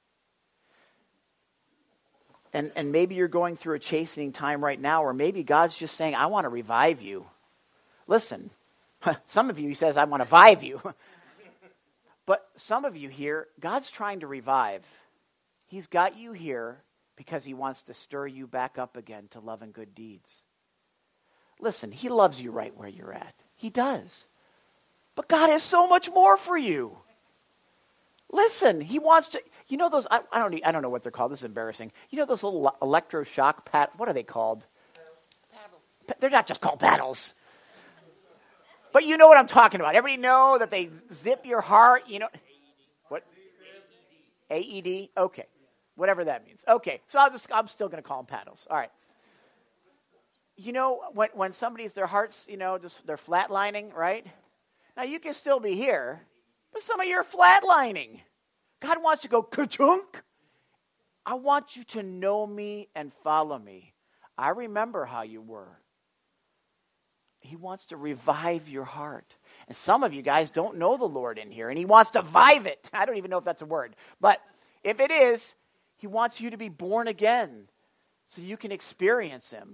And, and maybe you're going through a chastening time right now, or maybe God's just saying, I want to revive you. Listen, some of you, he says, I want to vive you. But some of you here, God's trying to revive. He's got you here because he wants to stir you back up again to love and good deeds. Listen, he loves you right where you're at. He does. But God has so much more for you. Listen, he wants to, you know those, I, I don't need, I don't know what they're called. This is embarrassing. You know those little electroshock pat, what are they called? Paddles. They're not just called paddles. But you know what I'm talking about. Everybody know that they zip your heart, you know. What? A E D? Okay. Whatever that means. Okay. So I'll just, I'm still going to call them paddles. All right. You know, when, when somebody's, their hearts, you know, just, they're flatlining, right? Now you can still be here, but some of you are flatlining. God wants to go ka-chunk. I want you to know me and follow me. I remember how you were. He wants to revive your heart. And some of you guys don't know the Lord in here, and he wants to vive it. I don't even know if that's a word. But if it is, he wants you to be born again so you can experience him.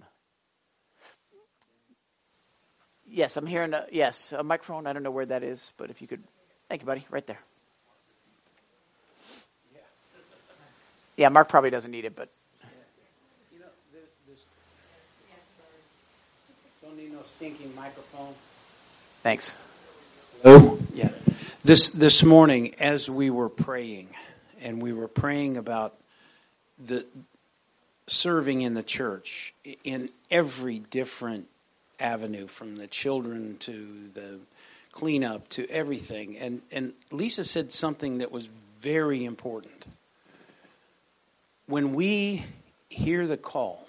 Yes, I'm hearing a, yes, a microphone. I don't know where that is, but if you could. Thank you, buddy. Right there. Yeah, Mark probably doesn't need it, but. You know, there's, don't need no stinking microphone. Thanks. Hello? Yeah. This, this morning, as we were praying, and we were praying about the serving in the church in every different avenue, from the children to the cleanup to everything. And, and Lisa said something that was very important. When we hear the call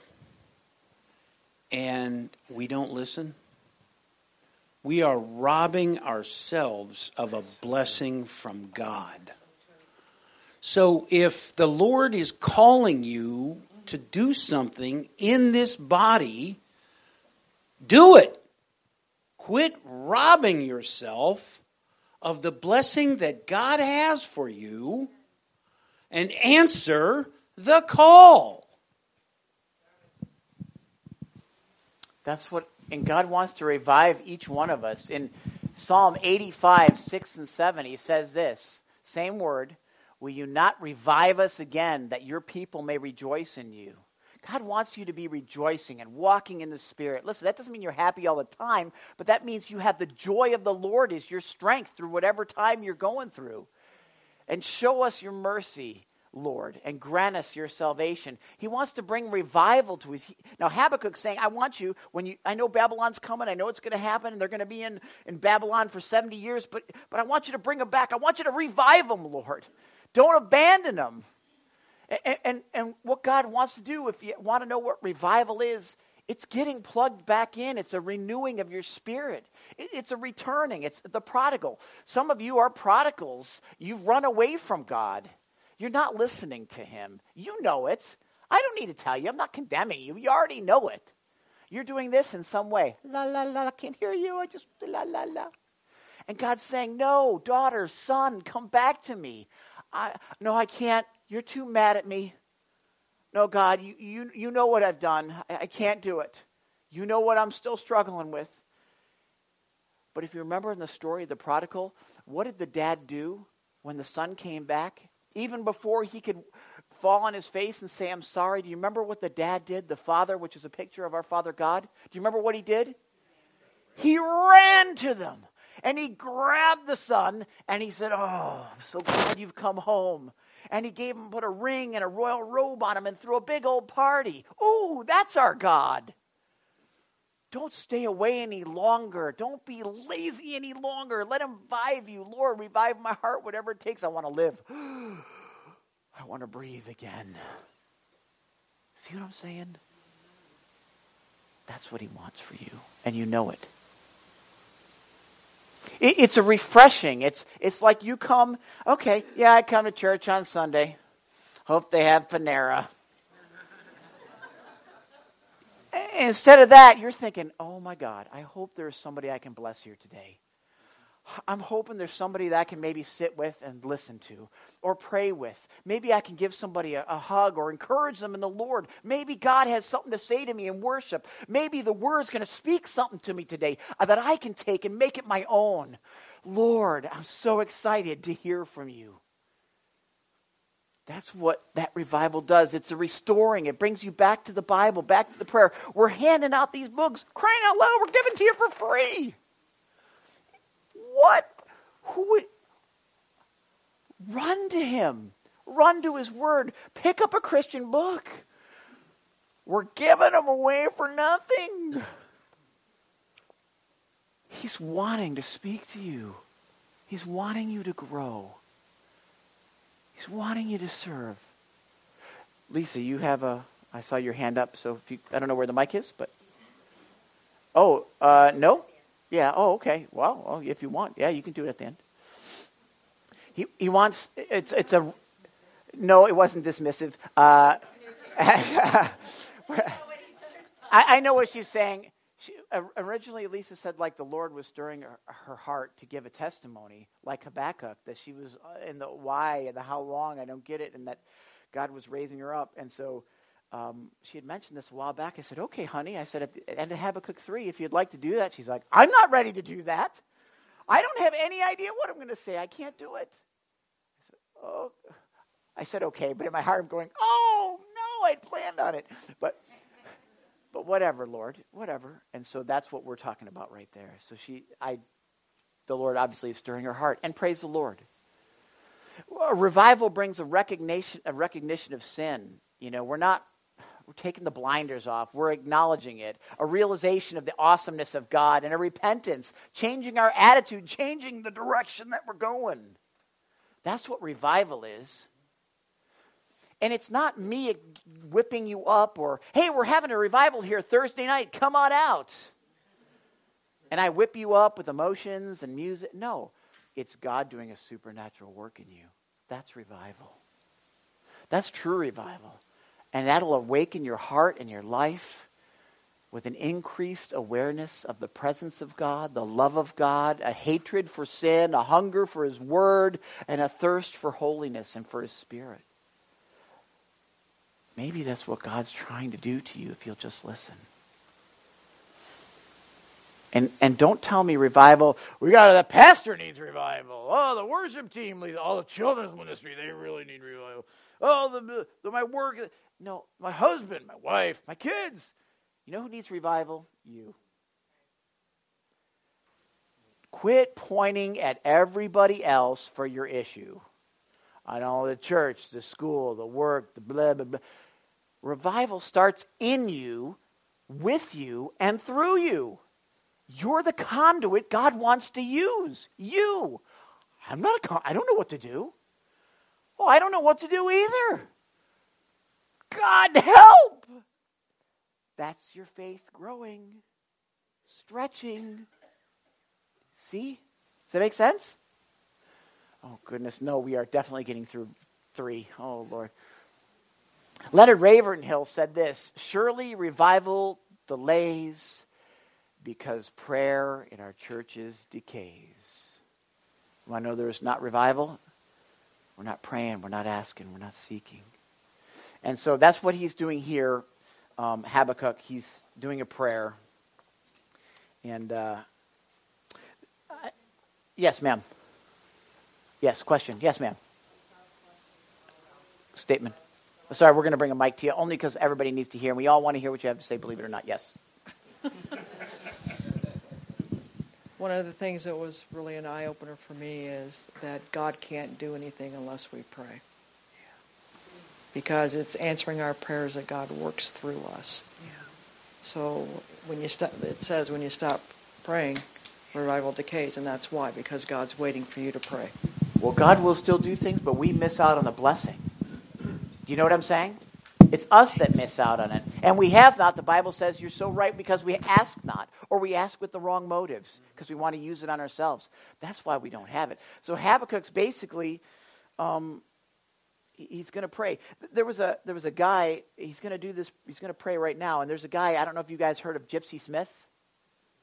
and we don't listen, we are robbing ourselves of a blessing from God. So if the Lord is calling you to do something in this body, do it. Quit robbing yourself of the blessing that God has for you and answer the call. That's what, and God wants to revive each one of us. In Psalm eighty-five, six and seven, he says this, same word, will you not revive us again that your people may rejoice in you? God wants you to be rejoicing and walking in the Spirit. Listen, that doesn't mean you're happy all the time, but that means you have the joy of the Lord as your strength through whatever time you're going through. And show us your mercy, Lord, and grant us your salvation. He wants to bring revival to his. Now Habakkuk's saying, I want you, when you, I know Babylon's coming, I know it's going to happen, and they're going to be in, in Babylon for seventy years, but, but I want you to bring them back. I want you to revive them, Lord. Don't abandon them. And, and, and what God wants to do, if you want to know what revival is, it's getting plugged back in. It's a renewing of your spirit. It, it's a returning. It's the prodigal. Some of you are prodigals. You've run away from God. You're not listening to him. You know it. I don't need to tell you. I'm not condemning you. You already know it. You're doing this in some way. La, la, la, I can't hear you. I just, la, la, la. And God's saying, no, daughter, son, come back to me. I, no, I can't. You're too mad at me. No, God, you, you, you know what I've done. I, I can't do it. You know what I'm still struggling with. But if you remember in the story of the prodigal, what did the dad do when the son came back? Even before he could fall on his face and say, I'm sorry, do you remember what the dad did? The father, which is a picture of our Father God. Do you remember what he did? He ran to them. And he grabbed the son and he said, oh, I'm so glad you've come home. And he gave him, put a ring and a royal robe on him and threw a big old party. Ooh, that's our God. Don't stay away any longer. Don't be lazy any longer. Let him revive you. Lord, revive my heart, whatever it takes. I want to live. I want to breathe again. See what I'm saying? That's what he wants for you. And you know it. it it's a refreshing. It's it's like you come, okay, yeah, I come to church on Sunday. Hope they have Panera. Instead of that, you're thinking, oh my God, I hope there's somebody I can bless here today. I'm hoping there's somebody that I can maybe sit with and listen to or pray with. Maybe I can give somebody a, a hug or encourage them in the Lord. Maybe God has something to say to me in worship. Maybe the Word's going to speak something to me today that I can take and make it my own. Lord, I'm so excited to hear from you. That's what that revival does. It's a restoring. It brings you back to the Bible, back to the prayer. We're handing out these books. Crying out loud, we're giving to you for free. What? Who would? Run to him. Run to his word. Pick up a Christian book. We're giving them away for nothing. He's wanting to speak to you. He's wanting you to grow. He's wanting you to serve. Lisa, you have a, I saw your hand up, so if you, I don't know where the mic is, but. Oh, uh, no? Yeah, oh, okay. Well, well, if you want, yeah, you can do it at the end. He he wants, it's it's a, no, it wasn't dismissive. Uh, I, I know what she's saying. She, originally, Lisa said like the Lord was stirring her, her heart to give a testimony, like Habakkuk, that she was in the why and the how long, I don't get it, and that God was raising her up. And so um, she had mentioned this a while back. I said, okay, honey. I said, at the end of Habakkuk three, if you'd like to do that. She's like, I'm not ready to do that. I don't have any idea what I'm going to say. I can't do it. I said, oh. I said, okay, but in my heart I'm going, oh, no, I'd planned on it. But but whatever, Lord, whatever. And so that's what we're talking about right there. So she, I, the Lord obviously is stirring her heart. And praise the Lord. A revival brings a recognition, a recognition of sin. You know, we're not, we're taking the blinders off. We're acknowledging it. A realization of the awesomeness of God and a repentance, changing our attitude, changing the direction that we're going. That's what revival is. And it's not me whipping you up or, hey, we're having a revival here Thursday night. Come on out. And I whip you up with emotions and music. No, it's God doing a supernatural work in you. That's revival. That's true revival. And that'll awaken your heart and your life with an increased awareness of the presence of God, the love of God, a hatred for sin, a hunger for His Word, and a thirst for holiness and for His Spirit. Maybe that's what God's trying to do to you if you'll just listen. And and don't tell me revival, we got the pastor needs revival. Oh, the worship team leads, all the children's ministry, they really need revival. Oh, the, the my work. No, my husband, my wife, my kids. You know who needs revival? You. Quit pointing at everybody else for your issue. I know the church, the school, the work, the blah, blah, blah. Revival starts in you, with you, and through you. You're the conduit God wants to use. You. I'm not a con- I don't know what to do. Oh, I don't know what to do either. God help! That's your faith growing, stretching. See? Does that make sense? Oh, goodness, no, we are definitely getting through three. Oh, Lord. Leonard Ravenhill said this, surely revival delays because prayer in our churches decays. Want to know there's not revival? We're not praying, we're not asking, we're not seeking. And so that's what he's doing here, um, Habakkuk. He's doing a prayer. And, uh, I, yes, ma'am. Yes, question. Yes, ma'am. Statement. Sorry, we're going to bring a mic to you only because everybody needs to hear. And we all want to hear what you have to say, believe it or not. Yes. One of the things that was really an eye-opener for me is that God can't do anything unless we pray. Because it's answering our prayers that God works through us. Yeah. So when you stop, it says when you stop praying, revival decays, and that's why, because God's waiting for you to pray. Well, God will still do things, but we miss out on the blessing. Do you know what I'm saying? It's us that miss out on it. And we have not. The Bible says you're so right because we ask not, or we ask with the wrong motives because we want to use it on ourselves. That's why we don't have it. So Habakkuk's basically, um, he's going to pray. There was a there was a guy, he's going to do this, he's going to pray right now. And there's a guy, I don't know if you guys heard of Gypsy Smith.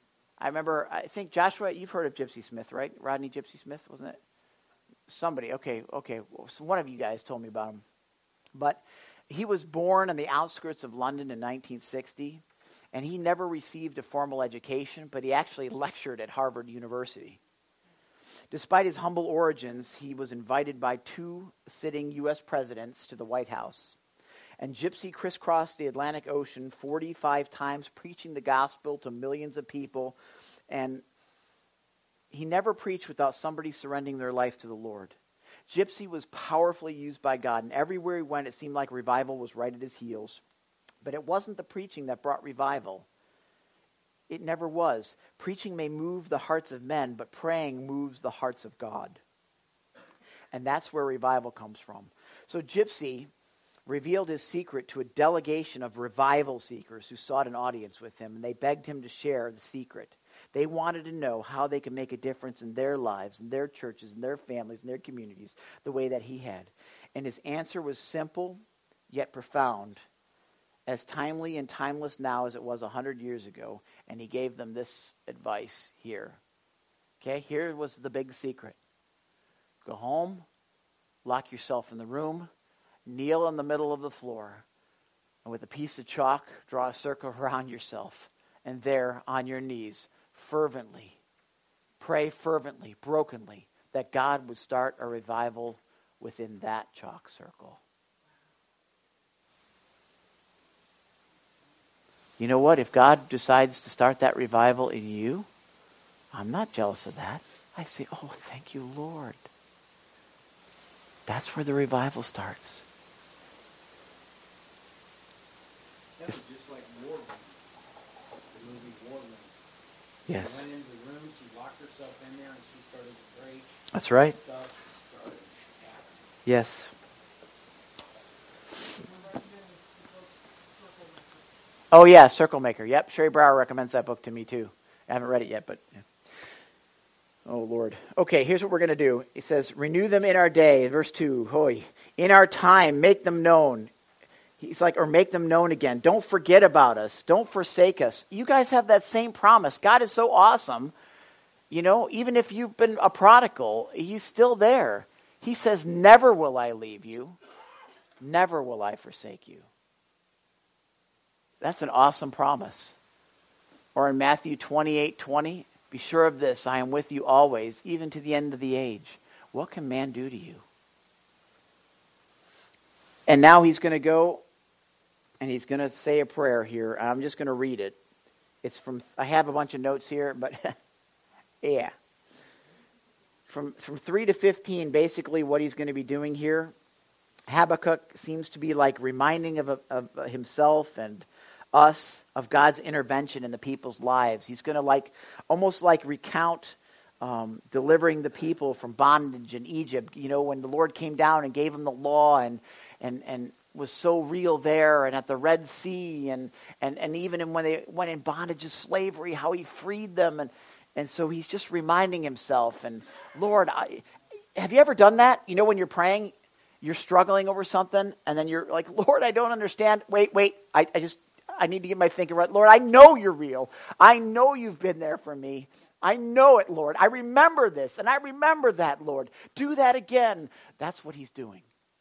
I remember, I think, Joshua, you've heard of Gypsy Smith, right? Rodney Gypsy Smith, wasn't it? Somebody, okay, okay. Well, so one of you guys told me about him. But he was born on the outskirts of London in nineteen sixty, and he never received a formal education, but he actually lectured at Harvard University. Despite his humble origins, he was invited by two sitting U S presidents to the White House. And Gypsy crisscrossed the Atlantic Ocean forty-five times, preaching the gospel to millions of people. And he never preached without somebody surrendering their life to the Lord. Gypsy was powerfully used by God, and everywhere he went, it seemed like revival was right at his heels. But it wasn't the preaching that brought revival. It never was. Preaching may move the hearts of men, but praying moves the hearts of God. And that's where revival comes from. So Gypsy revealed his secret to a delegation of revival seekers who sought an audience with him, and they begged him to share the secret. They wanted to know how they could make a difference in their lives, in their churches, in their families, in their communities, the way that he had. And his answer was simple, yet profound, as timely and timeless now as it was one hundred years ago. And he gave them this advice here. Okay, here was the big secret. Go home, lock yourself in the room, kneel in the middle of the floor, and with a piece of chalk, draw a circle around yourself. And there, on your knees, fervently, pray fervently, brokenly, that God would start a revival within that chalk circle. You know what? If God decides to start that revival in you, I'm not jealous of that. I say, oh, thank you, Lord. That's where the revival starts. That was just like War Room, the movie War Room. Yes. She went into the room, she locked herself in there, and she started to pray. That's right. Stuff started happening. Yes. Oh, yeah, Circle Maker. Yep, Sherry Brower recommends that book to me, too. I haven't read it yet, but... Yeah. Oh, Lord. Okay, here's what we're going to do. It says, renew them in our day, in verse two. Hoy. In our time, make them known. He's like, or make them known again. Don't forget about us. Don't forsake us. You guys have that same promise. God is so awesome. You know, even if you've been a prodigal, he's still there. He says, never will I leave you. Never will I forsake you. That's an awesome promise. Or in Matthew twenty-eight twenty, be sure of this, I am with you always, even to the end of the age. What can man do to you? And now he's going to go and he's going to say a prayer here. I'm just going to read it. It's from, I have a bunch of notes here, but yeah. From, from three to fifteen, basically what he's going to be doing here. Habakkuk seems to be like reminding of, of himself and us of God's intervention in the people's lives. He's going to like almost like recount um, delivering the people from bondage in Egypt. You know, when the Lord came down and gave them the law and and and was so real there, and at the Red Sea, and and and even in when they went in bondage of slavery, how He freed them, and and so he's just reminding himself. And Lord, I, have you ever done that? You know, when you're praying, you're struggling over something, and then you're like, Lord, I don't understand. Wait, wait, I, I just. I need to get my thinking right. Lord, I know you're real. I know you've been there for me. I know it, Lord. I remember this, and I remember that, Lord. Do that again. That's what he's doing.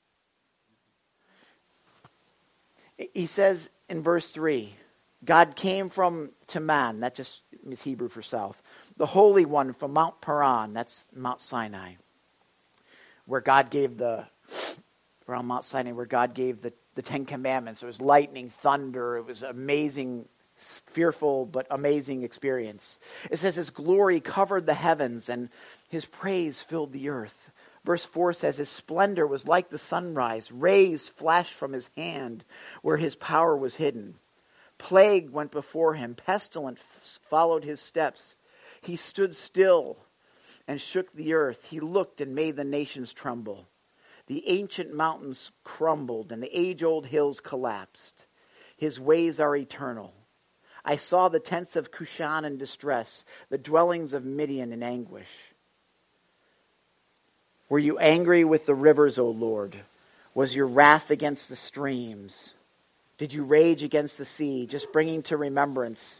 He says in verse three, God came from Teman, that just is Hebrew for south. The Holy One from Mount Paran, that's Mount Sinai, where God gave the, around Mount Sinai, where God gave the The Ten Commandments. It was lightning, thunder. It was amazing, fearful, but amazing experience. It says his glory covered the heavens and his praise filled the earth. Verse four says his splendor was like the sunrise. Rays flashed from his hand where his power was hidden. Plague went before him. Pestilence followed his steps. He stood still and shook the earth. He looked and made the nations tremble. The ancient mountains crumbled and the age-old hills collapsed. His ways are eternal. I saw the tents of Cushan in distress, the dwellings of Midian in anguish. Were you angry with the rivers, O Lord? Was your wrath against the streams? Did you rage against the sea, just bringing to remembrance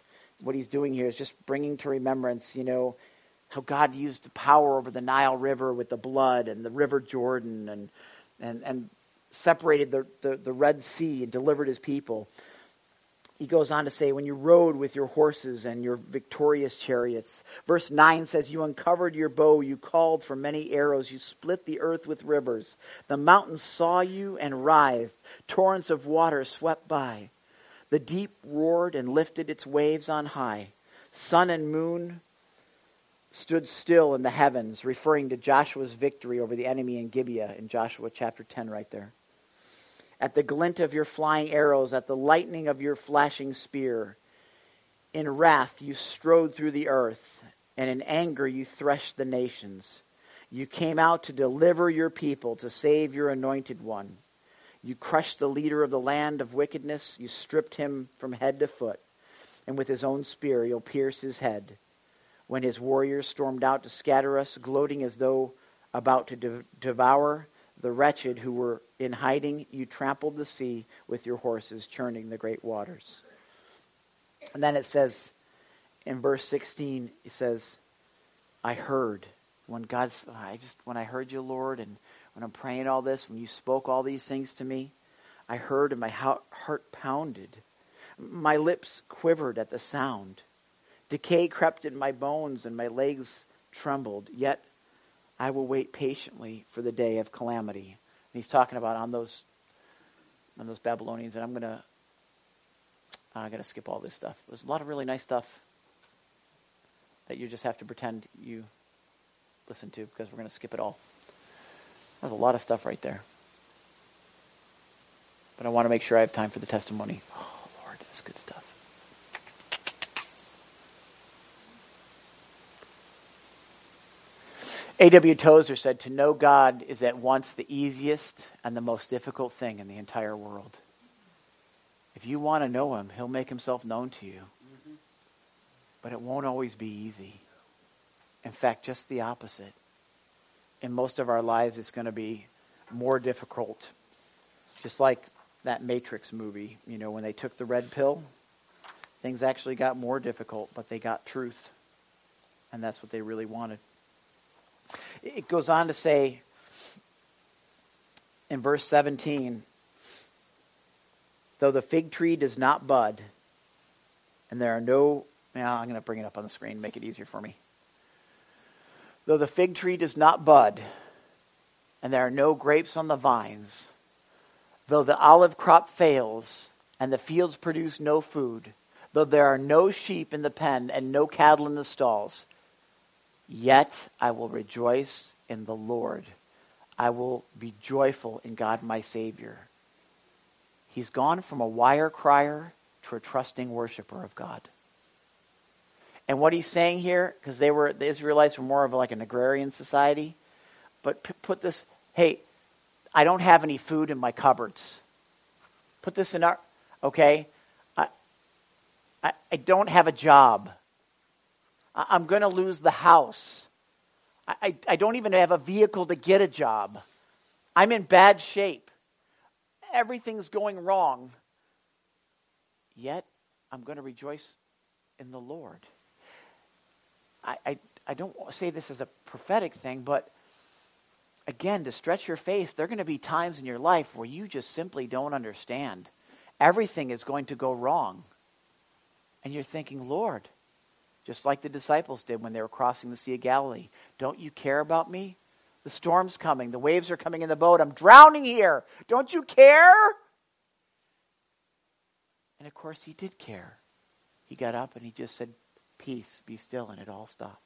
what he's doing here is just bringing to remembrance, you know, how God used the power over the Nile River with the blood and the River Jordan and and, and separated the, the, the Red Sea and delivered his people. He goes on to say, when you rode with your horses and your victorious chariots. Verse nine says, you uncovered your bow, you called for many arrows, you split the earth with rivers. The mountains saw you and writhed, torrents of water swept by. The deep roared and lifted its waves on high. Sun and moon stood still in the heavens, referring to Joshua's victory over the enemy in Gibeah in Joshua chapter ten right there. At the glint of your flying arrows, at the lightning of your flashing spear. In wrath you strode through the earth, and in anger you threshed the nations. You came out to deliver your people, to save your anointed one. You crushed the leader of the land of wickedness. You stripped him from head to foot, and with his own spear you'll pierce his head. When his warriors stormed out to scatter us, gloating as though about to de- devour the wretched who were in hiding, you trampled the sea with your horses, churning the great waters. And then it says, in verse sixteen, it says, I heard. When God's, I just, when I heard you, Lord, and when I'm praying all this, when you spoke all these things to me, I heard and my heart pounded. My lips quivered at the sound. Decay crept in my bones and my legs trembled. Yet I will wait patiently for the day of calamity. And he's talking about on those on those Babylonians, and I'm gonna I'm gonna skip all this stuff. There's a lot of really nice stuff that you just have to pretend you listen to, because we're gonna skip it all. There's a lot of stuff right there. But I want to make sure I have time for the testimony. Oh Lord, that's good stuff. A W Tozer said, to know God is at once the easiest and the most difficult thing in the entire world. If you want to know him, he'll make himself known to you. Mm-hmm. But it won't always be easy. In fact, just the opposite. In most of our lives, it's going to be more difficult. Just like that Matrix movie, you know, when they took the red pill, things actually got more difficult, but they got truth. And that's what they really wanted. It goes on to say in verse seventeen, though the fig tree does not bud, and there are no, now I'm going to bring it up on the screen, make it easier for me. Though the fig tree does not bud, and there are no grapes on the vines, though the olive crop fails, and the fields produce no food, though there are no sheep in the pen and no cattle in the stalls, yet I will rejoice in the Lord. I will be joyful in God my Savior. He's gone from a wire crier to a trusting worshiper of God. And what he's saying here, because they were the Israelites were more of like an agrarian society, but p- put this, hey, I don't have any food in my cupboards. Put this in our, okay, I, I, I don't have a job. I'm going to lose the house. I, I, I don't even have a vehicle to get a job. I'm in bad shape. Everything's going wrong. Yet, I'm going to rejoice in the Lord. I, I, I don't say this as a prophetic thing, but again, to stretch your faith, there are going to be times in your life where you just simply don't understand. Everything is going to go wrong. And you're thinking, Lord, just like the disciples did when they were crossing the Sea of Galilee. Don't you care about me? The storm's coming. The waves are coming in the boat. I'm drowning here. Don't you care? And of course he did care. He got up and he just said, peace, be still, and it all stopped.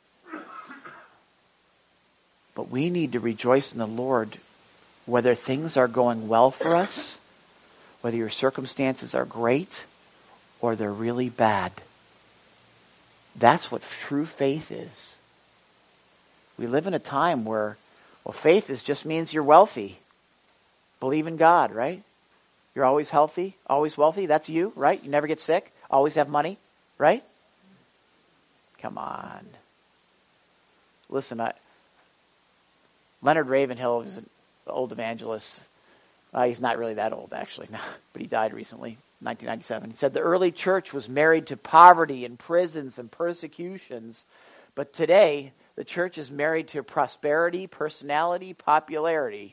But we need to rejoice in the Lord whether things are going well for us, whether your circumstances are great, or they're really bad. That's what true faith is. We live in a time where, well, faith is just means you're wealthy. Believe in God, right? You're always healthy, always wealthy. That's you, right? You never get sick, always have money, right? Come on. Listen, I, Leonard Ravenhill is an old evangelist. Uh, he's not really that old, actually, but he died recently, nineteen ninety-seven. He said, the early church was married to poverty and prisons and persecutions, but today the church is married to prosperity, personality, popularity.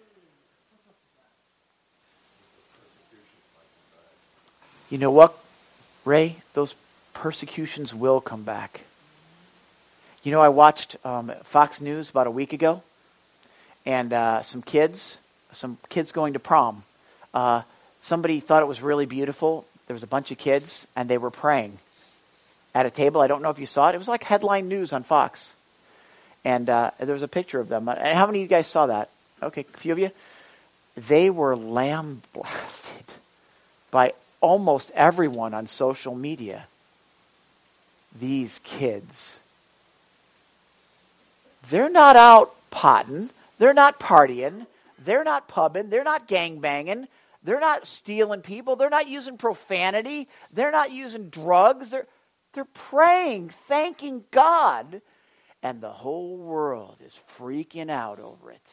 You know what, Ray? Those persecutions will come back. You know, I watched um, Fox News about a week ago, and uh, some kids, some kids going to prom. Uh, somebody thought it was really beautiful. There was a bunch of kids, and they were praying at a table. I don't know if you saw it. It was like headline news on Fox. And uh, there was a picture of them. And how many of you guys saw that? Okay, a few of you. They were lambasted by almost everyone on social media. These kids. They're not out potting. They're not partying. They're not pubbing. They're not gangbanging. They're not stealing people. They're not using profanity. They're not using drugs. They're, they're praying, thanking God. And the whole world is freaking out over it.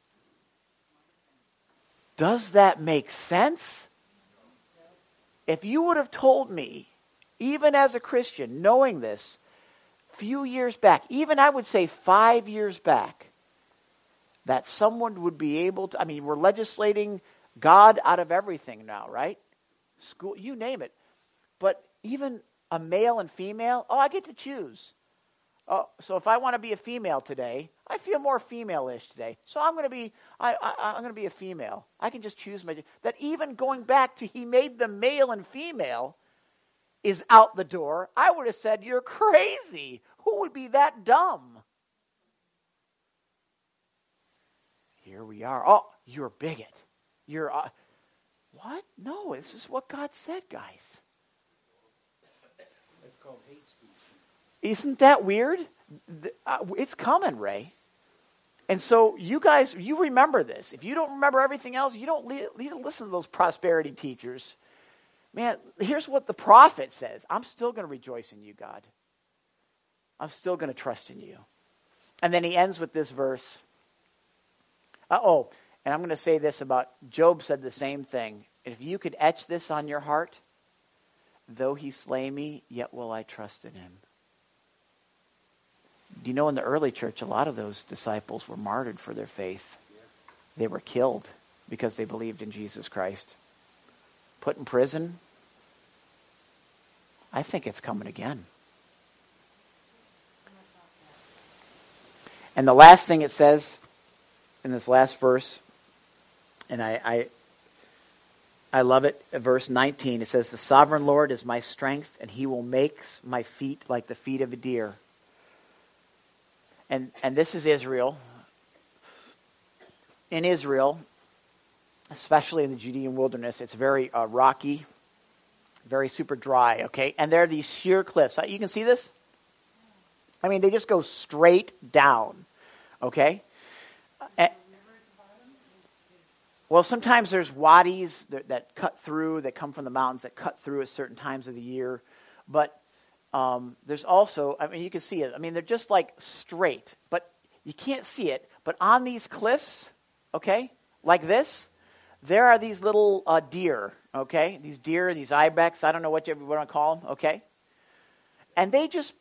Does that make sense? If you would have told me, even as a Christian, knowing this, few years back, even I would say five years back, that someone would be able to, I mean, we're legislating God out of everything now, right? School, you name it. But even a male and female, oh, I get to choose. Oh, so if I want to be a female today, I feel more female-ish today. So I'm going to be, I, I, I'm going to be a female. I can just choose my. That even going back to he made them male and female is out the door. I would have said you're crazy. Who would be that dumb? Here we are. Oh, you're a bigot. You're uh, what? No, this is what God said, guys. It's called hate speech. Isn't that weird? It's coming, Ray. And so you guys, you remember this. If you don't remember everything else, you don't need to listen to those prosperity teachers. Man, here's what the prophet says. I'm still going to rejoice in you, God. I'm still going to trust in you. And then he ends with this verse. Uh, oh, and I'm going to say this about Job said the same thing. If you could etch this on your heart, though he slay me, yet will I trust in him. Do you know in the early church, a lot of those disciples were martyred for their faith. They were killed because they believed in Jesus Christ. Put in prison. I think it's coming again. And the last thing it says in this last verse, and I, I, I love it, verse nineteen, it says, the sovereign Lord is my strength, and he will make my feet like the feet of a deer. And and this is Israel. In Israel, especially in the Judean wilderness, it's very uh, rocky, very super dry, okay? And there are these sheer cliffs. You can see this? I mean, they just go straight down, okay? And, well, sometimes there's wadis that, that cut through, that come from the mountains, that cut through at certain times of the year. But Um, there's also, I mean, you can see it. I mean, they're just like straight, but you can't see it. But on these cliffs, okay, like this, there are these little uh, deer, okay? These deer, these ibex, I don't know what you want to call them, okay? And they just,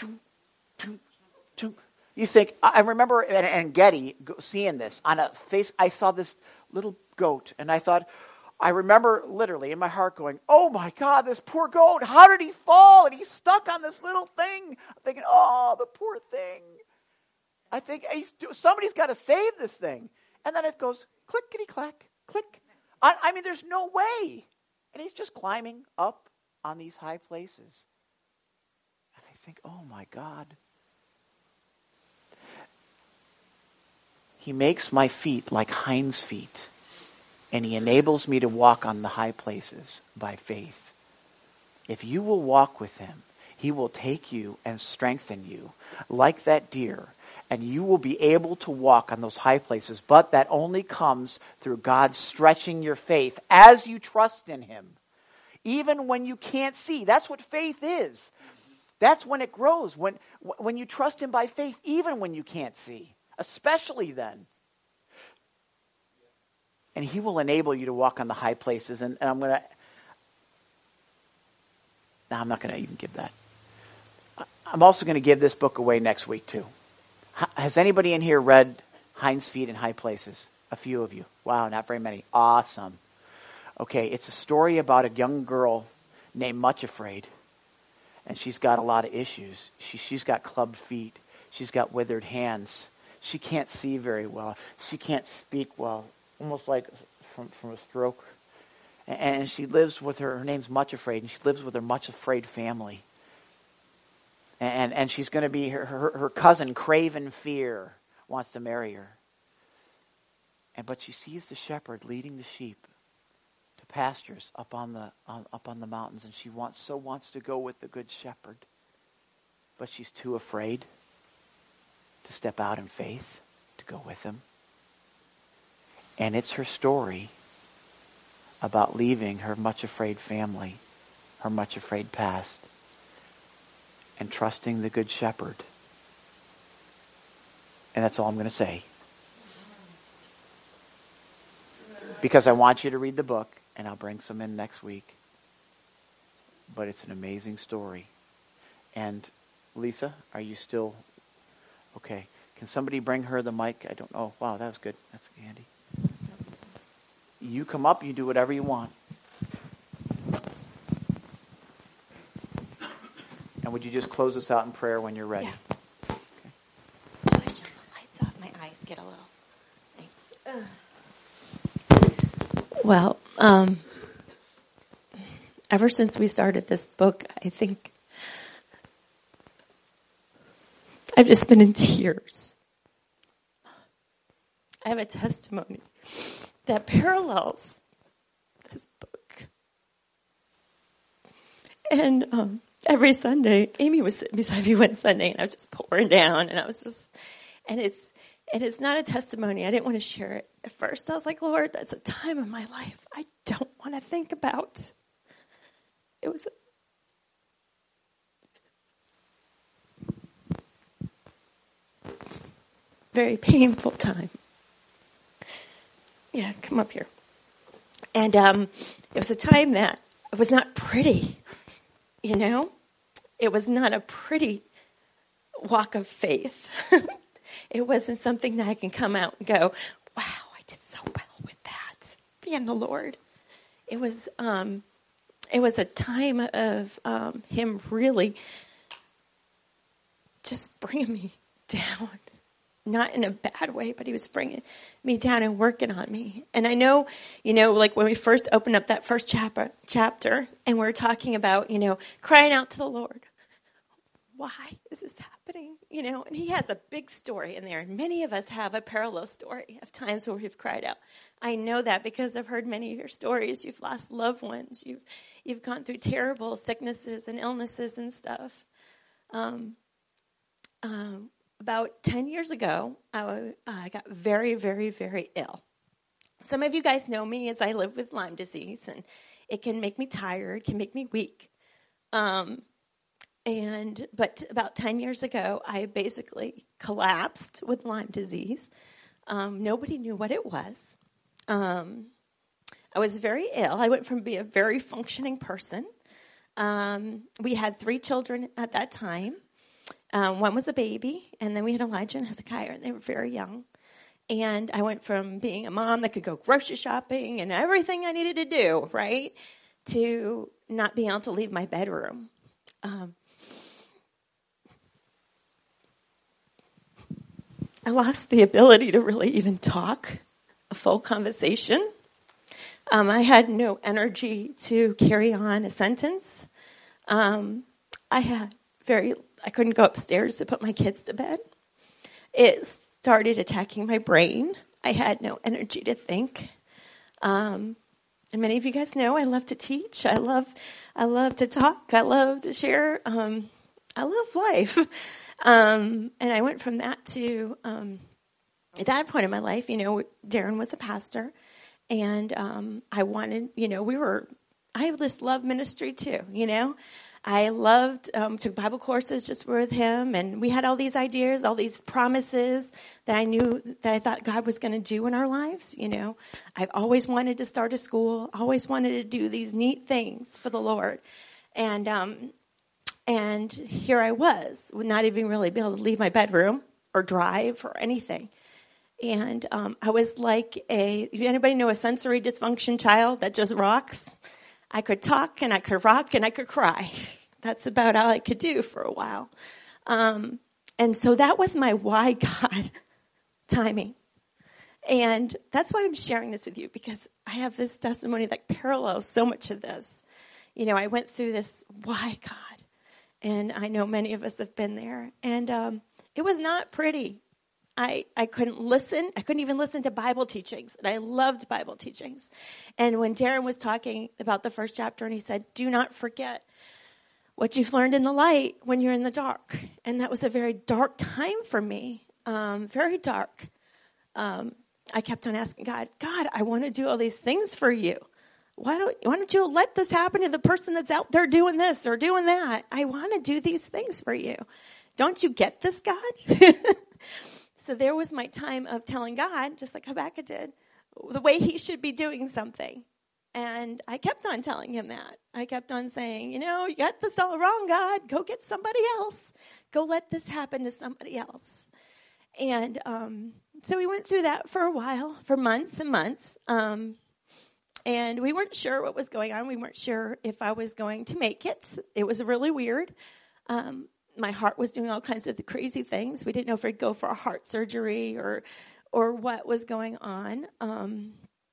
you think, I remember in Engedi seeing this on a face, I saw this little goat, and I thought, I remember literally in my heart going, oh my God, this poor goat, how did he fall? And he's stuck on this little thing. I'm thinking, oh, the poor thing. I think he's, somebody's got to save this thing. And then it goes, clickety-clack, click. I, I mean, there's no way. And he's just climbing up on these high places. And I think, oh my God. He makes my feet like hinds feet. And he enables me to walk on the high places by faith. If you will walk with him, he will take you and strengthen you like that deer. And you will be able to walk on those high places. But that only comes through God stretching your faith as you trust in him. Even when you can't see. That's what faith is. That's when it grows. When, when you trust him by faith, even when you can't see. Especially then. And he will enable you to walk on the high places. And, and I'm going to, no, I'm not going to even give that. I'm also going to give this book away next week too. Has anybody in here read Hind's Feet in High Places? A few of you. Wow, not very many. Awesome. Okay, it's a story about a young girl named Much Afraid. And she's got a lot of issues. She, she's got clubbed feet. She's got withered hands. She can't see very well. She can't speak well, almost like from, from a stroke. And, and she lives with her, her name's Much Afraid, and she lives with her Much Afraid family. And, and she's going to be, her, her, her cousin, Craven Fear, wants to marry her. And but she sees the shepherd leading the sheep to pastures up on the on, up on the mountains, and she wants so wants to go with the good shepherd, but she's too afraid to step out in faith to go with him. And it's her story about leaving her much afraid family, her much afraid past, and trusting the good shepherd. And that's all I'm going to say. Because I want you to read the book, and I'll bring some in next week. But it's an amazing story. And Lisa, are you still okay? Can somebody bring her the mic? I don't know. Wow, that was good. That's handy. You come up, you do whatever you want. And would you just close us out in prayer when you're ready? Yeah. Okay. I shut the lights off. My eyes get a little. Thanks. Ugh. Well, um, ever since we started this book, I think I've just been in tears. I have a testimony that parallels this book. And um, every Sunday, Amy was sitting beside me one Sunday, and I was just pouring down, and I was just, and it's, and it's not a testimony. I didn't want to share it at first. I was like, Lord, that's a time in my life I don't want to think about. It was a very painful time. Yeah, come up here. And um, it was a time that it was not pretty, you know? It was not a pretty walk of faith. It wasn't something that I can come out and go, wow, I did so well with that, being the Lord. It was um, it was a time of um, him really just bringing me down. Not in a bad way, but he was bringing me down and working on me. And I know, you know, like when we first opened up that first chapter, chapter and we're talking about, you know, crying out to the Lord. Why is this happening? You know, and he has a big story in there. And many of us have a parallel story of times where we've cried out. I know that because I've heard many of your stories. You've lost loved ones. You've, you've gone through terrible sicknesses and illnesses and stuff. Um, um, about ten years ago, I, I got very, very, very ill. Some of you guys know me as I live with Lyme disease, and it can make me tired, can make me weak. Um, and but about ten years ago, I basically collapsed with Lyme disease. Um, nobody knew what it was. Um, I was very ill. I went from being a very functioning person. Um, we had three children at that time. Um, one was a baby, and then we had Elijah and Hezekiah, and they were very young. And I went from being a mom that could go grocery shopping and everything I needed to do, right, to not being able to leave my bedroom. Um, I lost the ability to really even talk a full conversation. Um, I had no energy to carry on a sentence. Um, I had very... I couldn't go upstairs to put my kids to bed. It started attacking my brain. I had no energy to think. Um, and many of you guys know I love to teach. I love, I love to talk. I love to share. Um, I love life. Um, and I went from that to um, at that point in my life. You know, Darren was a pastor, and um, I wanted. You know, we were. I just love ministry too. You know. I loved, um, took Bible courses just with him, and we had all these ideas, all these promises that I knew that I thought God was going to do in our lives. You know, I've always wanted to start a school, always wanted to do these neat things for the Lord. And, um, and here I was, would not even really be able to leave my bedroom or drive or anything. And, um, I was like a, if anybody know a sensory dysfunction child that just rocks? I could talk and I could rock and I could cry. That's about all I could do for a while. Um, and so that was my why God timing. And that's why I'm sharing this with you, because I have this testimony that parallels so much of this. You know, I went through this why God, and I know many of us have been there. And um, it was not pretty. I, I couldn't listen. I couldn't even listen to Bible teachings. And I loved Bible teachings. And when Darren was talking about the first chapter, and he said, do not forget what you've learned in the light when you're in the dark. And that was a very dark time for me. Um, very dark. Um, I kept on asking God, God, I want to do all these things for you. Why don't, why don't you let this happen to the person that's out there doing this or doing that? I want to do these things for you. Don't you get this, God? So there was my time of telling God, just like Habakkuk did, the way he should be doing something. And I kept on telling him that. I kept on saying, you know, you got this all wrong, God. Go get somebody else. Go let this happen to somebody else. And um, so we went through that for a while, for months and months. Um, and we weren't sure what was going on. We weren't sure if I was going to make it. It was really weird. Um My heart was doing all kinds of crazy things. We didn't know if we'd go for a heart surgery or or what was going on. Um,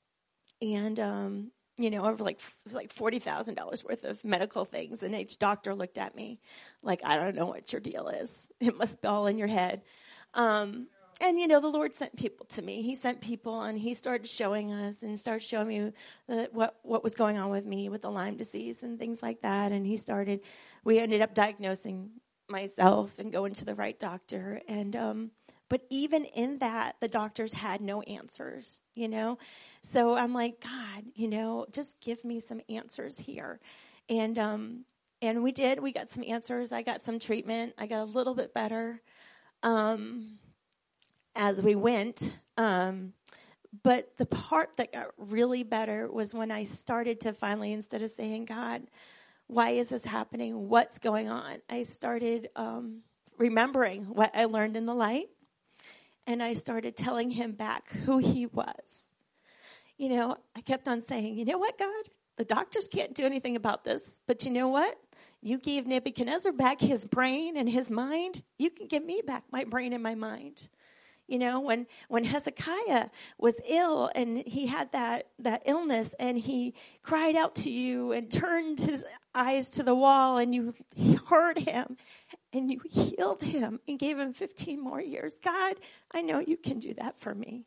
and, um, you know, over like, it was like forty thousand dollars worth of medical things. And each doctor looked at me like, I don't know what your deal is. It must be all in your head. Um, and, you know, the Lord sent people to me. He sent people, and he started showing us and started showing me uh, what, what was going on with me with the Lyme disease and things like that. And he started, we ended up diagnosing myself and going to the right doctor. And, um, but even in that, the doctors had no answers, you know? So I'm like, God, you know, just give me some answers here. And, um, and we did, we got some answers. I got some treatment. I got a little bit better, um, as we went. Um, but the part that got really better was when I started to finally, instead of saying, God, why is this happening? What's going on? I started um, remembering what I learned in the light, and I started telling him back who he was. You know, I kept on saying, you know what, God? The doctors can't do anything about this, but you know what? You gave Nebuchadnezzar back his brain and his mind. You can give me back my brain and my mind. You know, when, when Hezekiah was ill and he had that, that illness, and he cried out to you and turned his eyes to the wall, and you heard him and you healed him and gave him fifteen more years. God, I know you can do that for me.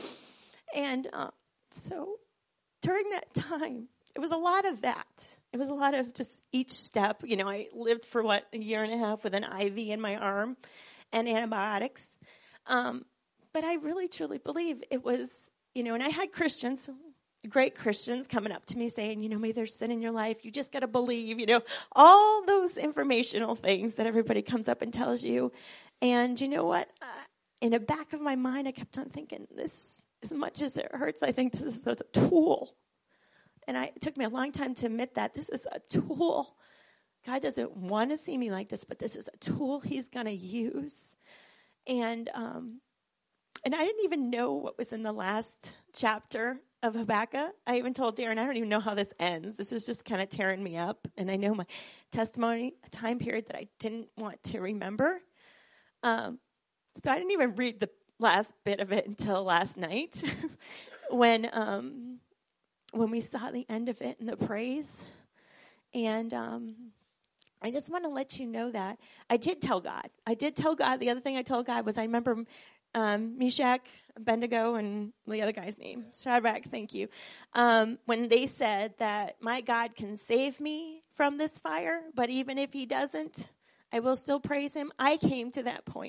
And uh, so during that time, it was a lot of that. It was a lot of just each step. You know, I lived for, what, a year and a half with an I V in my arm and antibiotics. Um, but I really, truly believe it was, you know, and I had Christians, great Christians, coming up to me saying, you know, maybe there's sin in your life. You just got to believe, you know, all those informational things that everybody comes up and tells you. And you know what? Uh, in the back of my mind, I kept on thinking, this, as much as it hurts, I think this is a tool. And I, it took me a long time to admit that. This is a tool. God doesn't want to see me like this, but this is a tool he's going to use. And um, and I didn't even know what was in the last chapter of Habakkuk. I even told Darren, I don't even know how this ends. This is just kind of tearing me up. And I know my testimony, a time period that I didn't want to remember. Um, so I didn't even read the last bit of it until last night when um, when we saw the end of it in the praise. And um I just want to let you know that I did tell God. I did tell God. The other thing I told God was I remember um, Meshach, Abednego, and the other guy's name, Shadrach, thank you, um, when they said that my God can save me from this fire, but even if he doesn't, I will still praise him. I came to that point.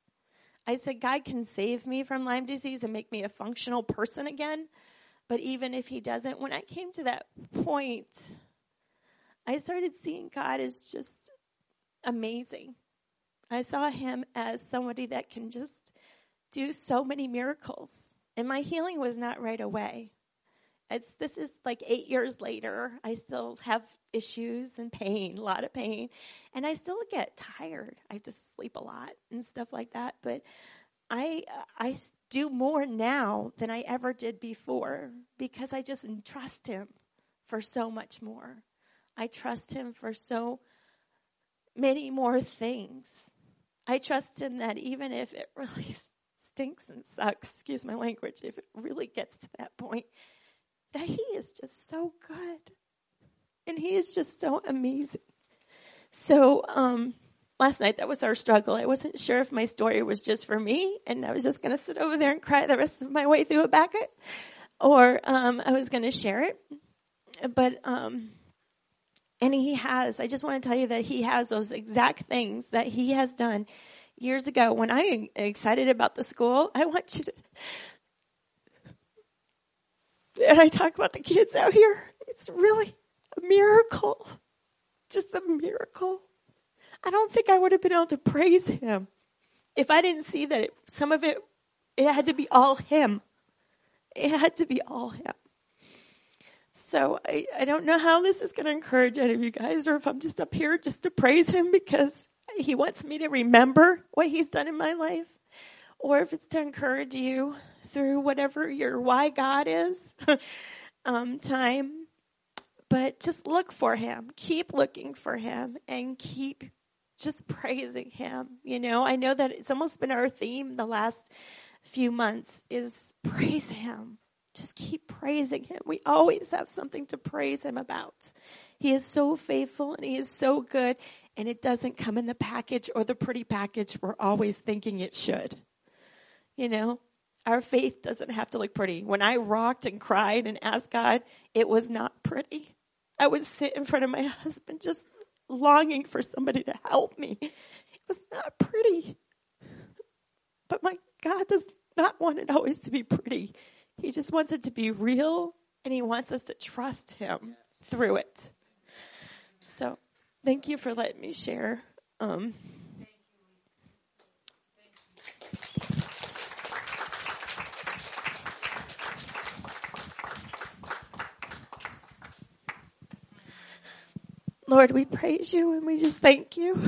I said, God can save me from Lyme disease and make me a functional person again, but even if he doesn't, when I came to that point, I started seeing God as just amazing. I saw him as somebody that can just do so many miracles. And my healing was not right away. It's this is like eight years later. I still have issues and pain, a lot of pain. And I still get tired. I just sleep a lot and stuff like that. But I I do more now than I ever did before because I just trust him for so much more. I trust him for so many more things. I trust him that even if it really stinks and sucks, excuse my language, if it really gets to that point, that he is just so good. And he is just so amazing. So um, last night, that was our struggle. I wasn't sure if my story was just for me, and I was just going to sit over there and cry the rest of my way through Habakkuk, or um, I was going to share it. But, um, and he has, I just want to tell you that he has those exact things that he has done years ago. When I'm excited about the school, I want you to, and I talk about the kids out here, it's really a miracle. Just a miracle. I don't think I would have been able to praise him if I didn't see that it, some of it, it had to be all him. It had to be all him. So I, I don't know how this is going to encourage any of you guys, or if I'm just up here just to praise him because he wants me to remember what he's done in my life, or if it's to encourage you through whatever your why God is um, time. But just look for him. Keep looking for him and keep just praising him. You know, I know that it's almost been our theme the last few months is praise him. Just keep praising him. We always have something to praise him about. He is so faithful and he is so good, and it doesn't come in the package or the pretty package we're always thinking it should. You know, our faith doesn't have to look pretty. When I rocked and cried and asked God, it was not pretty. I would sit in front of my husband just longing for somebody to help me. It was not pretty. But my God does not want it always to be pretty. He just wants it to be real, and he wants us to trust him through it. So thank you for letting me share. Um, Lord, we praise you and we just thank you.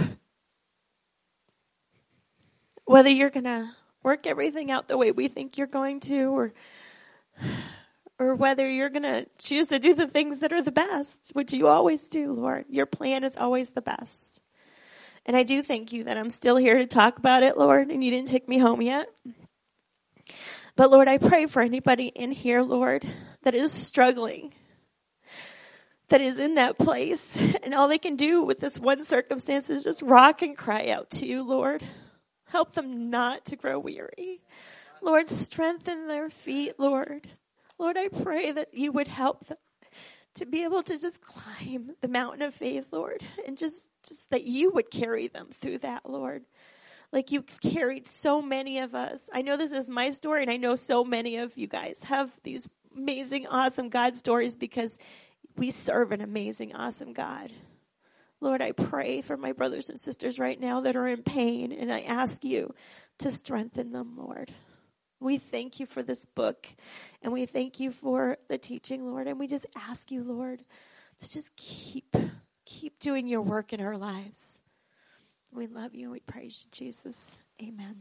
Whether you're going to work everything out the way we think you're going to, or or whether you're going to choose to do the things that are the best, which you always do, Lord. Your plan is always the best. And I do thank you that I'm still here to talk about it, Lord, and you didn't take me home yet. But, Lord, I pray for anybody in here, Lord, that is struggling, that is in that place, and all they can do with this one circumstance is just rock and cry out to you, Lord. Help them not to grow weary. Lord, strengthen their feet, Lord. Lord, I pray that you would help them to be able to just climb the mountain of faith, Lord, and just, just that you would carry them through that, Lord. Like you've carried so many of us. I know this is my story, and I know so many of you guys have these amazing, awesome God stories because we serve an amazing, awesome God. Lord, I pray for my brothers and sisters right now that are in pain, and I ask you to strengthen them, Lord. We thank you for this book, and we thank you for the teaching, Lord, and we just ask you, Lord, to just keep, keep doing your work in our lives. We love you, and we praise you, Jesus. Amen.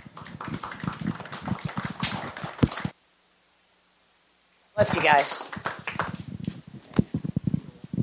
Bless you guys.